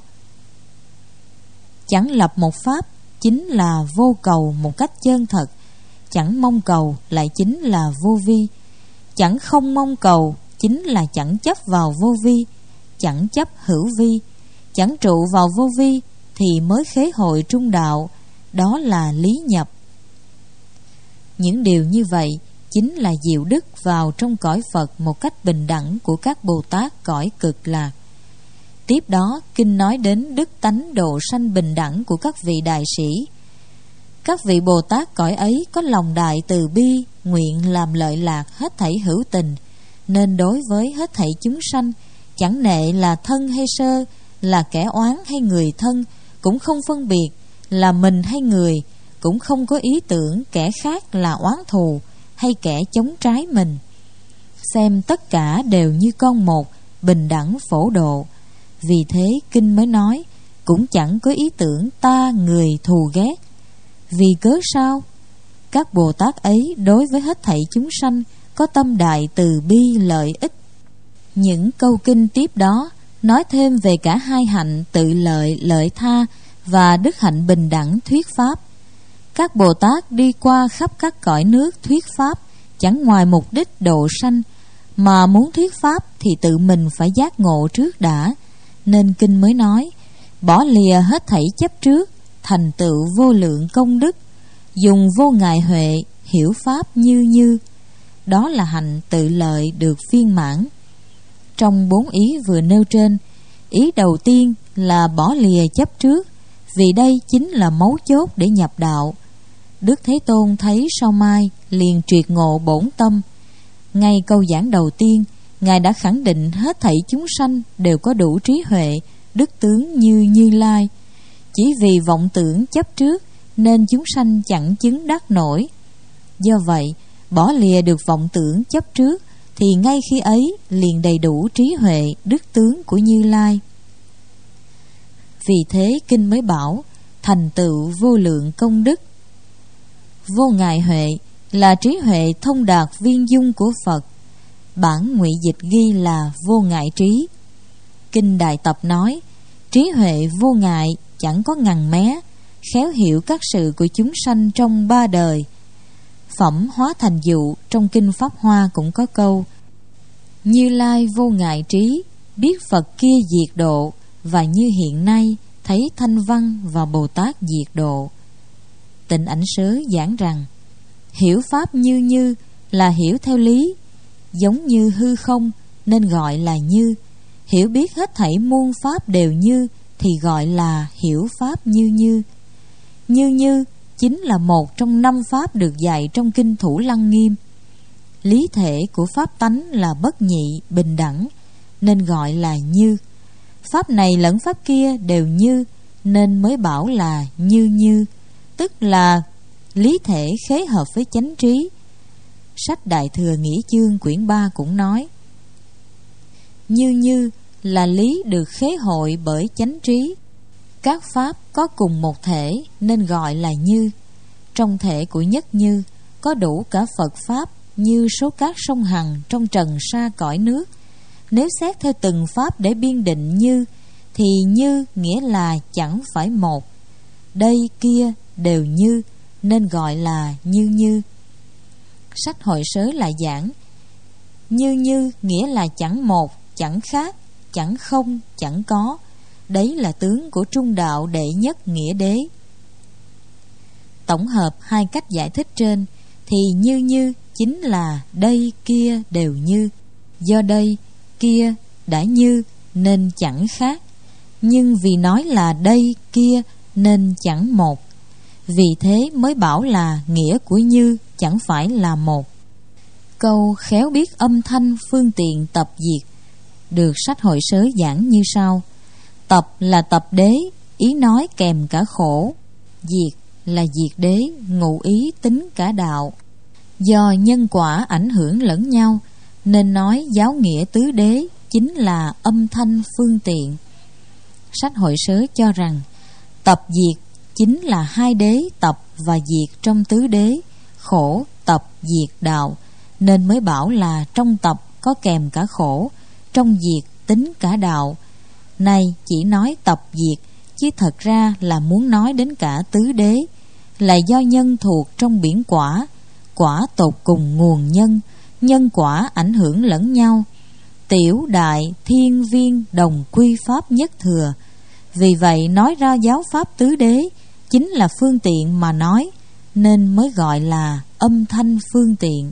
Chẳng lập một pháp chính là vô cầu một cách chân thật, chẳng mong cầu lại chính là vô vi. Chẳng không mong cầu chính là chẳng chấp vào vô vi, chẳng chấp hữu vi, chẳng trụ vào vô vi thì mới khế hội trung đạo, đó là lý nhập. Những điều như vậy chính là diệu đức vào trong cõi Phật một cách bình đẳng của các Bồ Tát cõi Cực Lạc. Tiếp đó kinh nói đến đức tánh độ sanh bình đẳng của các vị đại sĩ. Các vị Bồ Tát cõi ấy có lòng đại từ bi, nguyện làm lợi lạc hết thảy hữu tình, nên đối với hết thảy chúng sanh chẳng nệ là thân hay sơ, là kẻ oán hay người thân, cũng không phân biệt là mình hay người, cũng không có ý tưởng kẻ khác là oán thù hay kẻ chống trái mình. Xem tất cả đều như con một, bình đẳng phổ độ. Vì thế kinh mới nói cũng chẳng có ý tưởng ta người thù ghét. Vì cớ sao? các Bồ Tát ấy đối với hết thảy chúng sanh có tâm đại từ bi lợi ích. Những câu kinh tiếp đó nói thêm về cả hai hạnh tự lợi lợi tha và đức hạnh bình đẳng thuyết pháp. Các Bồ Tát đi qua khắp các cõi nước thuyết pháp chẳng ngoài mục đích độ sanh, mà muốn thuyết pháp thì tự mình phải giác ngộ trước đã, nên kinh mới nói bỏ lìa hết thảy chấp trước, thành tựu vô lượng công đức, dùng vô ngại huệ hiểu pháp như như. Đó là hạnh tự lợi được viên mãn. Trong bốn ý vừa nêu trên, ý đầu tiên là bỏ lìa chấp trước, vì đây chính là mấu chốt để nhập đạo. Đức Thế Tôn thấy sau mai liền triệt ngộ bổn tâm. Ngay câu giảng đầu tiên, Ngài đã khẳng định hết thảy chúng sanh đều có đủ trí huệ, đức tướng như Như Lai. Chỉ vì vọng tưởng chấp trước nên chúng sanh chẳng chứng đắc nổi. Do vậy, bỏ lìa được vọng tưởng chấp trước thì ngay khi ấy liền đầy đủ trí huệ, đức tướng của Như Lai. Vì thế kinh mới bảo thành tựu vô lượng công đức. Vô ngại huệ là trí huệ thông đạt viên dung của Phật. Bản ngụy dịch ghi là vô ngại trí. Kinh Đại Tập nói trí huệ vô ngại chẳng có ngằn mé, khéo hiểu các sự của chúng sanh trong ba đời. Phẩm Hóa Thành Dụ trong kinh Pháp Hoa cũng có câu Như Lai vô ngại trí, biết Phật kia diệt độ, và như hiện nay thấy Thanh Văn và Bồ Tát diệt độ. Tịnh Ảnh Sớ giảng rằng hiểu pháp như như là hiểu theo lý, giống như hư không nên gọi là như. Hiểu biết hết thảy muôn pháp đều như thì gọi là hiểu pháp như như. Như như chính là một trong năm pháp được dạy trong kinh Thủ Lăng Nghiêm. Lý thể của pháp tánh là bất nhị, bình đẳng nên gọi là như. Pháp này lẫn pháp kia đều như nên mới bảo là như như, tức là lý thể khế hợp với chánh trí. Sách Đại Thừa Nghĩa Chương quyển ba cũng nói như như là lý được khế hội bởi chánh trí. Các pháp có cùng một thể nên gọi là như. Trong thể của nhất như có đủ cả Phật pháp như số cát sông Hằng trong trần sa cõi nước. Nếu xét theo từng pháp để biên định như thì như nghĩa là chẳng phải một. Đây kia đều như nên gọi là như như. Sách Hội Sớ lại giảng như như nghĩa là chẳng một, chẳng khác, chẳng không, chẳng có. Đấy là tướng của trung đạo đệ nhất nghĩa đế. Tổng hợp hai cách giải thích trên thì như như chính là đây kia đều như. Do đây kia đã như nên chẳng khác, nhưng vì nói là đây kia nên chẳng một. Vì thế mới bảo là nghĩa của như chẳng phải là một. Câu khéo biết âm thanh phương tiện tập diệt được sách Hội Sớ giảng như sau. Tập là tập đế, ý nói kèm cả khổ. Diệt là diệt đế, ngụ ý tính cả đạo. Do nhân quả ảnh hưởng lẫn nhau nên nói giáo nghĩa tứ đế chính là âm thanh phương tiện. Sách Hội Sớ cho rằng tập diệt chính là hai đế tập và diệt trong tứ đế, khổ tập diệt đạo, nên mới bảo là trong tập có kèm cả khổ, trong diệt tính cả đạo. Này chỉ nói tập diệt, chứ thật ra là muốn nói đến cả tứ đế, là do nhân thuộc trong biển quả, quả tột cùng nguồn nhân, nhân quả ảnh hưởng lẫn nhau. Tiểu đại thiên viên đồng quy pháp nhất thừa. Vì vậy nói ra giáo pháp tứ đế chính là phương tiện mà nói, nên mới gọi là âm thanh phương tiện.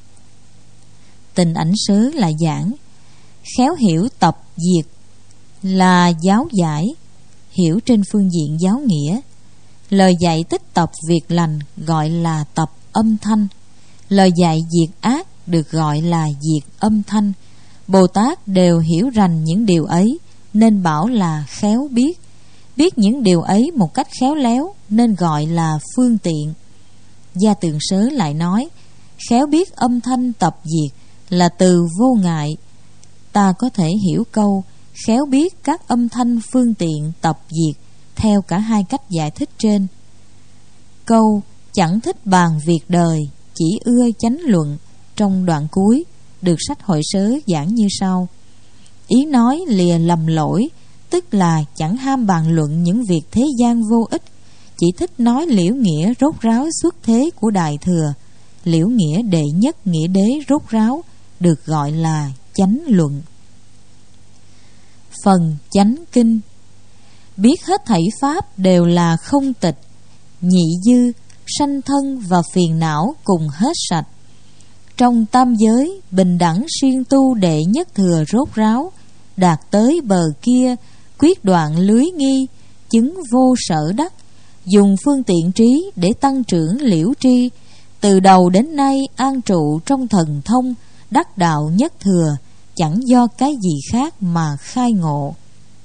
Tịnh Ảnh Sớ là giảng khéo hiểu tập diệt là giáo giải, hiểu trên phương diện giáo nghĩa. Lời dạy tích tập việc lành gọi là tập âm thanh. Lời dạy diệt ác được gọi là diệt âm thanh. Bồ Tát đều hiểu rành những điều ấy nên bảo là khéo biết. Biết những điều ấy một cách khéo léo nên gọi là phương tiện. Gia Tường Sớ lại nói khéo biết âm thanh tập diệt là từ vô ngại. Ta có thể hiểu câu khéo biết các âm thanh phương tiện tập diệt theo cả hai cách giải thích trên. Câu chẳng thích bàn việc đời, chỉ ưa chánh luận. Trong đoạn cuối được sách Hội Sớ giảng như sau: ý nói lìa lầm lỗi, tức là chẳng ham bàn luận những việc thế gian vô ích, chỉ thích nói liễu nghĩa rốt ráo xuất thế của Đại Thừa. Liễu nghĩa đệ nhất nghĩa đế rốt ráo được gọi là chánh luận. Phần chánh kinh: biết hết thảy pháp đều là không tịch, nhị dư, sanh thân và phiền não cùng hết sạch. Trong tam giới bình đẳng siêng tu đệ nhất thừa rốt ráo, đạt tới bờ kia quyết đoạn lưới nghi, chứng vô sở đắc, dùng phương tiện trí để tăng trưởng liễu tri. Từ đầu đến nay an trụ trong thần thông, đắc đạo nhất thừa, chẳng do cái gì khác mà khai ngộ.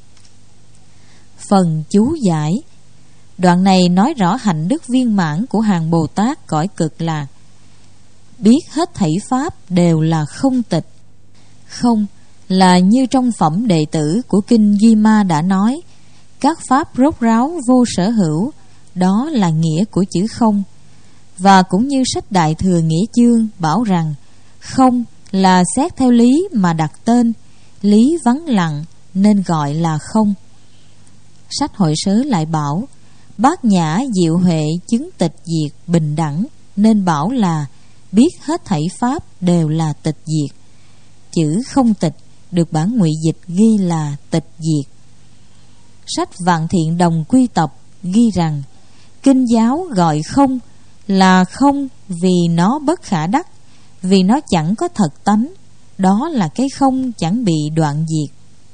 Phần chú giải: đoạn này nói rõ hạnh đức viên mãn của hàng Bồ Tát cõi Cực Lạc. Biết hết thảy pháp đều là không tịch. Không là như trong phẩm đệ tử của kinh Duy Ma đã nói, các pháp rốt ráo vô sở hữu, đó là nghĩa của chữ không. Và cũng như sách Đại Thừa Nghĩa Chương bảo rằng không là xét theo lý mà đặt tên, lý vắng lặng nên gọi là không. Sách Hội Sớ lại bảo bát nhã diệu huệ chứng tịch diệt bình đẳng, nên bảo là biết hết thảy pháp đều là tịch diệt. Chữ không tịch được bản ngụy dịch ghi là tịch diệt. Sách Vạn Thiện Đồng Quy Tập ghi rằng kinh giáo gọi không là không vì nó bất khả đắc, vì nó chẳng có thật tánh, đó là cái không chẳng bị đoạn diệt.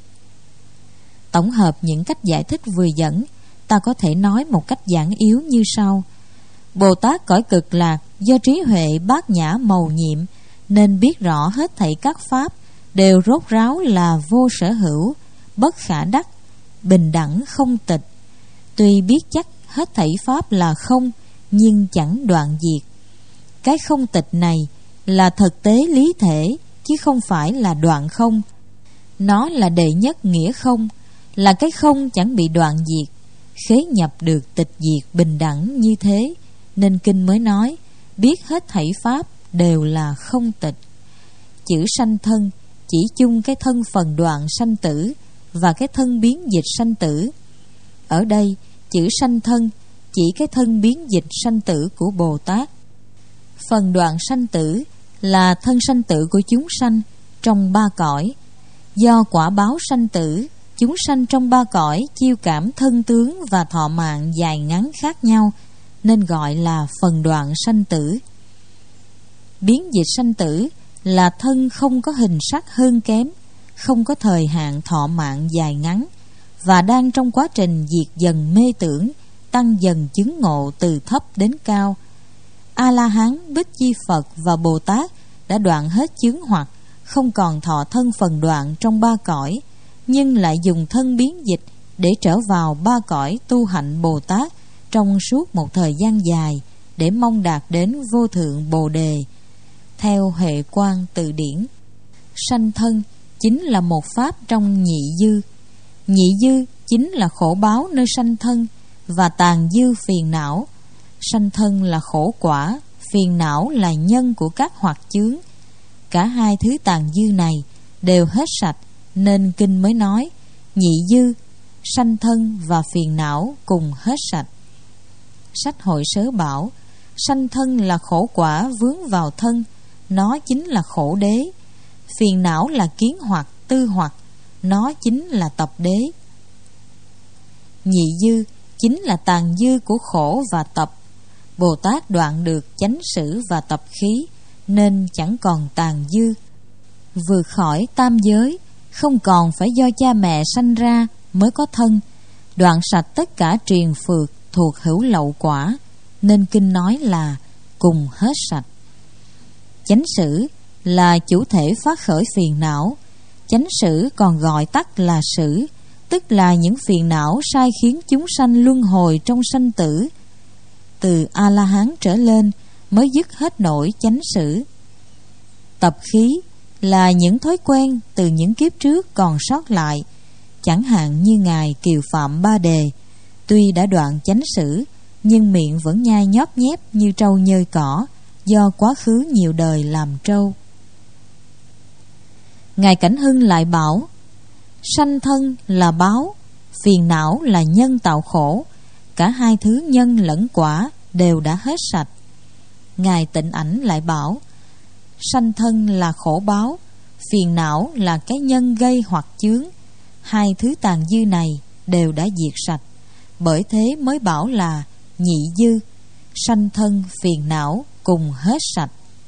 Tổng hợp những cách giải thích vừa dẫn, ta có thể nói một cách giản yếu như sau: Bồ Tát cõi Cực Lạc do trí huệ bát nhã mầu nhiệm, nên biết rõ hết thảy các pháp đều rốt ráo là vô sở hữu, bất khả đắc, bình đẳng không tịch. Tuy biết chắc hết thảy pháp là không, nhưng chẳng đoạn diệt. Cái không tịch này là thực tế lý thể, chứ không phải là đoạn không. Nó là đệ nhất nghĩa không, là cái không chẳng bị đoạn diệt, khế nhập được tịch diệt bình đẳng như thế, nên kinh mới nói biết hết thảy pháp đều là không tịch. Chữ sanh thân chỉ chung cái thân phần đoạn sanh tử và cái thân biến dịch sanh tử. Ở đây chữ sanh thân chỉ cái thân biến dịch sanh tử của Bồ Tát. Phần đoạn sanh tử là thân sanh tử của chúng sanh trong ba cõi. Do quả báo sanh tử, chúng sanh trong ba cõi chiêu cảm thân tướng và thọ mạng dài ngắn khác nhau, nên gọi là phần đoạn sanh tử. Biến dịch sanh tử là thân không có hình sắc hơn kém, không có thời hạn thọ mạng dài ngắn, và đang trong quá trình diệt dần mê tưởng, tăng dần chứng ngộ từ thấp đến cao. A-la-hán, Bích Chi Phật và Bồ Tát đã đoạn hết chướng hoặc, không còn thọ thân phần đoạn trong ba cõi, nhưng lại dùng thân biến dịch để trở vào ba cõi tu hạnh Bồ Tát trong suốt một thời gian dài, để mong đạt đến vô thượng Bồ Đề. Theo Hệ Quang Từ Điển, sanh thân chính là một pháp trong nhị dư. Nhị dư chính là khổ báo nơi sanh thân, và tàn dư phiền não. Sanh thân là khổ quả, phiền não là nhân của các hoạt chướng. Cả hai thứ tàn dư này đều hết sạch, nên kinh mới nói nhị dư, sanh thân và phiền não cùng hết sạch. Sách Hội Sớ bảo sanh thân là khổ quả vướng vào thân, nó chính là khổ đế. Phiền não là kiến hoặc, tư hoặc, nó chính là tập đế. Nhị dư chính là tàn dư của khổ và tập. Bồ Tát đoạn được chánh sử và tập khí, nên chẳng còn tàn dư. Vượt khỏi tam giới, không còn phải do cha mẹ sanh ra mới có thân, đoạn sạch tất cả triền phược thuộc hữu lậu quả, nên kinh nói là cùng hết sạch. Chánh sử là chủ thể phát khởi phiền não. Chánh sử còn gọi tắt là sử, tức là những phiền não sai khiến chúng sanh luân hồi trong sanh tử. Từ A-la-hán trở lên mới dứt hết nổi chánh sử. Tập khí là những thói quen từ những kiếp trước còn sót lại, chẳng hạn như Ngài Kiều Phạm Ba Đề, tuy đã đoạn chánh sử nhưng miệng vẫn nhai nhóp nhép như trâu nhơi cỏ, do quá khứ nhiều đời làm trâu. Ngài Cảnh Hưng lại bảo: sanh thân là báo, phiền não là nhân tạo khổ. Cả hai thứ nhân lẫn quả đều đã hết sạch. Ngài Tịnh Ảnh lại bảo: sanh thân là khổ báo, phiền não là cái nhân gây hoặc chướng. Hai thứ tàn dư này đều đã diệt sạch. Bởi thế mới bảo là nhị dư, sanh thân phiền não cùng hết sạch.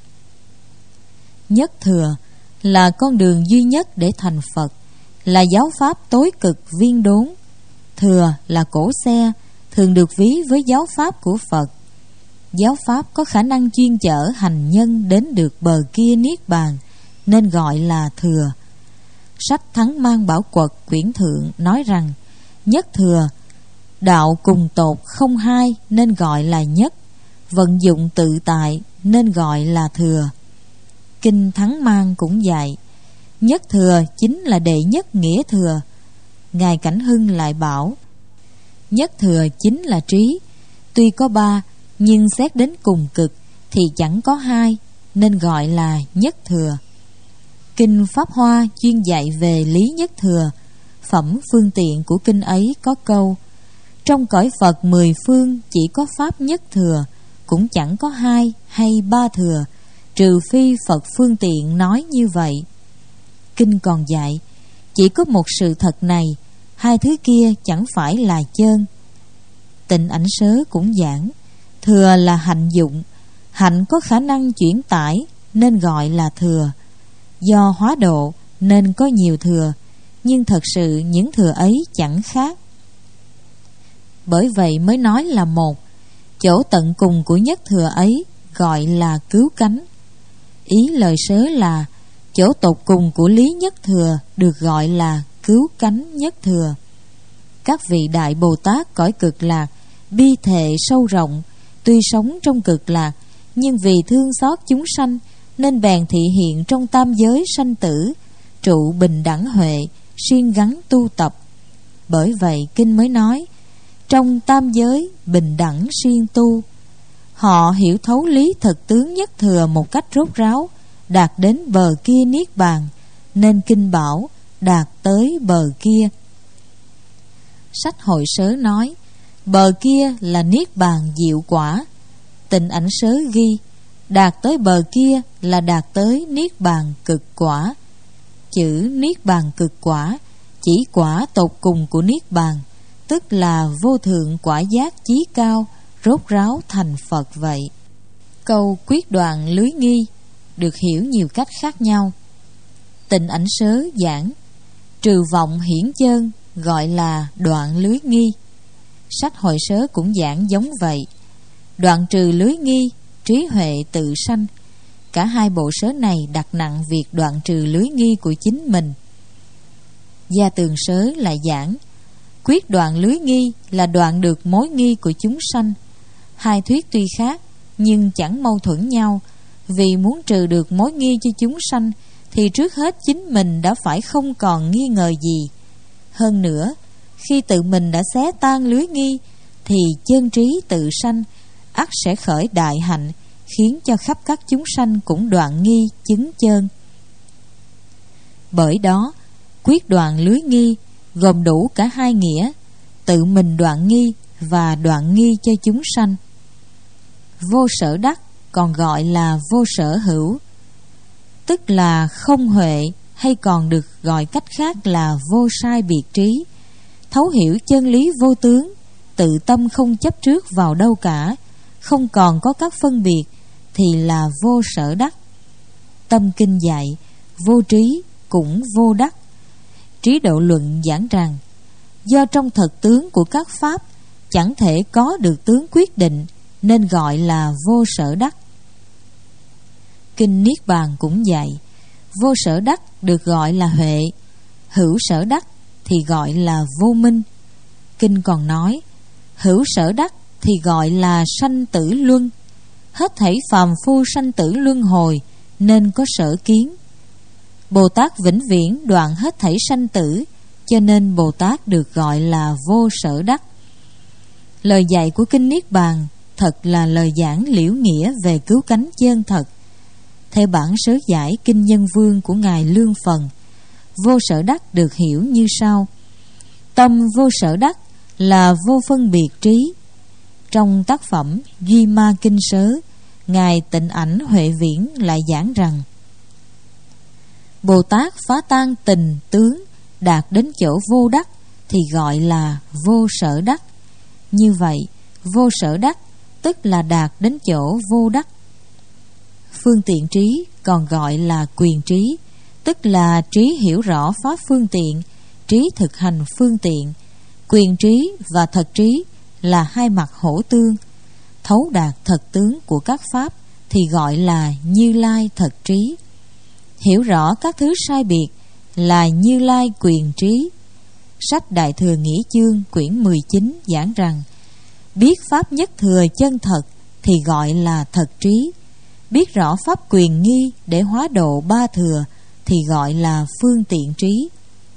Nhất thừa là con đường duy nhất để thành Phật, là giáo pháp tối cực viên đốn. Thừa là cỗ xe, thường được ví với giáo pháp của Phật. Giáo pháp có khả năng chuyên chở hành nhân đến được bờ kia niết bàn, nên gọi là thừa. Sách Thắng Mang Bảo Quật quyển thượng nói rằng: nhất thừa, đạo cùng tột không hai nên gọi là nhất, vận dụng tự tại nên gọi là thừa. Kinh Thắng Mang cũng dạy: nhất thừa chính là đệ nhất nghĩa thừa. Ngài Cảnh Hưng lại bảo: nhất thừa chính là trí, tuy có ba nhưng xét đến cùng cực thì chẳng có hai, nên gọi là nhất thừa. Kinh Pháp Hoa chuyên dạy về lý nhất thừa. Phẩm phương tiện của kinh ấy có câu: trong cõi Phật mười phương chỉ có pháp nhất thừa, cũng chẳng có hai hay ba thừa, trừ phi Phật phương tiện nói như vậy. Kinh còn dạy: chỉ có một sự thật này, hai thứ kia chẳng phải là chơn. Tịnh Ảnh Sớ cũng giảng: thừa là hạnh dụng, hạnh có khả năng chuyển tải nên gọi là thừa. Do hóa độ nên có nhiều thừa, nhưng thật sự những thừa ấy chẳng khác. Bởi vậy mới nói là một. Chỗ tận cùng của nhất thừa ấy gọi là cứu cánh. Ý lời sớ là chỗ tột cùng của lý nhất thừa được gọi là cứu cánh nhất thừa. Các vị Đại Bồ Tát cõi cực lạc bi thệ sâu rộng, tuy sống trong cực lạc, nhưng vì thương xót chúng sanh nên bèn thị hiện trong tam giới sanh tử, trụ bình đẳng huệ, siêng gắng tu tập. Bởi vậy kinh mới nói: trong tam giới bình đẳng siêng tu. Họ hiểu thấu lý thực tướng nhất thừa một cách rốt ráo, đạt đến bờ kia niết bàn, nên kinh bảo đạt tới bờ kia. Sách Hội Sớ nói: bờ kia là niết bàn diệu quả. Tịnh Ảnh Sớ ghi: đạt tới bờ kia là đạt tới niết bàn cực quả. Chữ niết bàn cực quả chỉ quả tột cùng của niết bàn, tức là vô thượng quả giác chí cao, rốt ráo thành Phật vậy. Câu quyết đoạn lưới nghi được hiểu nhiều cách khác nhau. Tịnh Ảnh Sớ giảng: trừ vọng hiển chơn gọi là đoạn lưới nghi. Sách Hội Sớ cũng giảng giống vậy: đoạn trừ lưới nghi, trí huệ tự sanh. Cả hai bộ sớ này đặt nặng việc đoạn trừ lưới nghi của chính mình. Gia Tường Sớ lại giảng: quyết đoạn lưới nghi là đoạn được mối nghi của chúng sanh. Hai thuyết tuy khác nhưng chẳng mâu thuẫn nhau, vì muốn trừ được mối nghi cho chúng sanh thì trước hết chính mình đã phải không còn nghi ngờ gì. Hơn nữa, khi tự mình đã xé tan lưới nghi thì chân trí tự sanh, ắt sẽ khởi đại hạnh, khiến cho khắp các chúng sanh cũng đoạn nghi chứng chơn. Bởi đó, quyết đoạn lưới nghi gồm đủ cả hai nghĩa: tự mình đoạn nghi và đoạn nghi cho chúng sanh. Vô sở đắc còn gọi là vô sở hữu, tức là không huệ, hay còn được gọi cách khác là vô sai biệt trí. Thấu hiểu chân lý vô tướng, tự tâm không chấp trước vào đâu cả, không còn có các phân biệt, thì là vô sở đắc. Tâm kinh dạy: vô trí cũng vô đắc. Trí Độ Luận giảng rằng: do trong thật tướng của các pháp chẳng thể có được tướng quyết định, nên gọi là vô sở đắc. Kinh Niết Bàn cũng dạy: vô sở đắc được gọi là huệ, hữu sở đắc thì gọi là vô minh. Kinh còn nói: hữu sở đắc thì gọi là sanh tử luân. Hết thảy phàm phu sanh tử luân hồi, nên có sở kiến. Bồ Tát vĩnh viễn đoạn hết thảy sanh tử, cho nên Bồ Tát được gọi là vô sở đắc. Lời dạy của Kinh Niết Bàn thật là lời giảng liễu nghĩa về cứu cánh chân thật. Theo bản sớ giải Kinh Nhân Vương của Ngài Lương Phần, vô sở đắc được hiểu như sau: tâm vô sở đắc là vô phân biệt trí. Trong tác phẩm Duy Ma Kinh Sớ, Ngài Tịnh Ảnh Huệ Viễn lại giảng rằng: Bồ Tát phá tan tình tướng, đạt đến chỗ vô đắc thì gọi là vô sở đắc. Như vậy, vô sở đắc tức là đạt đến chỗ vô đắc. Phương tiện trí còn gọi là quyền trí, tức là trí hiểu rõ pháp phương tiện, trí thực hành phương tiện. Quyền trí và thật trí là hai mặt hỗ tương. Thấu đạt thật tướng của các pháp thì gọi là Như Lai thật trí. Hiểu rõ các thứ sai biệt là Như Lai quyền trí. Sách Đại Thừa Nghĩa Chương quyển mười chín giảng rằng: biết pháp nhất thừa chân thật thì gọi là thật trí. Biết rõ pháp quyền nghi để hóa độ ba thừa thì gọi là phương tiện trí.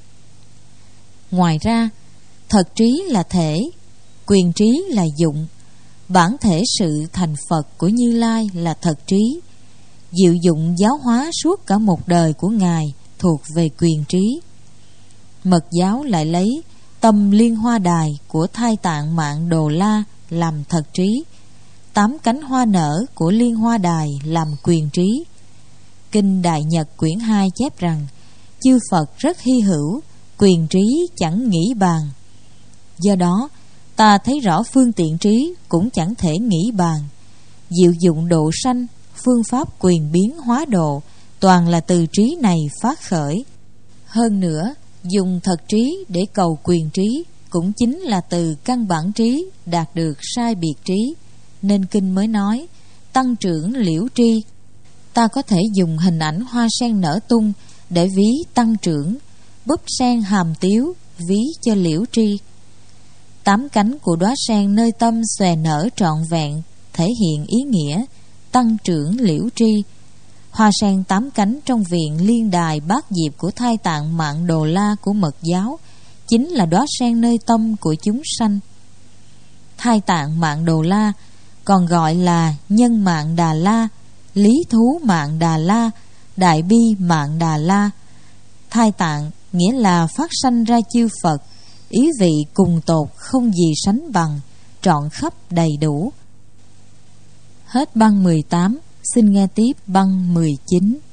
Ngoài ra, thật trí là thể, quyền trí là dụng. Bản thể sự thành Phật của Như Lai là thật trí. Diệu dụng giáo hóa suốt cả một đời của Ngài thuộc về quyền trí. Mật giáo lại lấy tâm Liên Hoa Đài của Thai Tạng Mạng Đồ La làm thật trí, tám cánh hoa nở của Liên Hoa Đài làm quyền trí. Kinh Đại Nhật quyển hai chép rằng: chư Phật rất hy hữu, quyền trí chẳng nghĩ bàn. Do đó, ta thấy rõ phương tiện trí cũng chẳng thể nghĩ bàn. Diệu dụng độ sanh, phương pháp quyền biến hóa độ toàn là từ trí này phát khởi. Hơn nữa, dùng thật trí để cầu quyền trí cũng chính là từ căn bản trí đạt được sai biệt trí. Nên kinh mới nói: tăng trưởng liễu tri. Ta có thể dùng hình ảnh hoa sen nở tung để ví tăng trưởng, búp sen hàm tiếu ví cho liễu tri. Tám cánh của đóa sen nơi tâm xòe nở trọn vẹn thể hiện ý nghĩa tăng trưởng liễu tri. Hoa sen tám cánh trong viện Liên Đài Bát Diệp của Thai Tạng Mạng Đồ La của Mật giáo chính là đóa sen nơi tâm của chúng sanh. Thai Tạng Mạng Đồ La còn gọi là Nhân Mạng Đà La, Lý Thú Mạng Đà La, Đại Bi Mạng Đà La. Thai Tạng nghĩa là phát sanh ra chư Phật, ý vị cùng tột không gì sánh bằng, trọn khắp đầy đủ. Hết băng mười tám, xin nghe tiếp băng mười chín.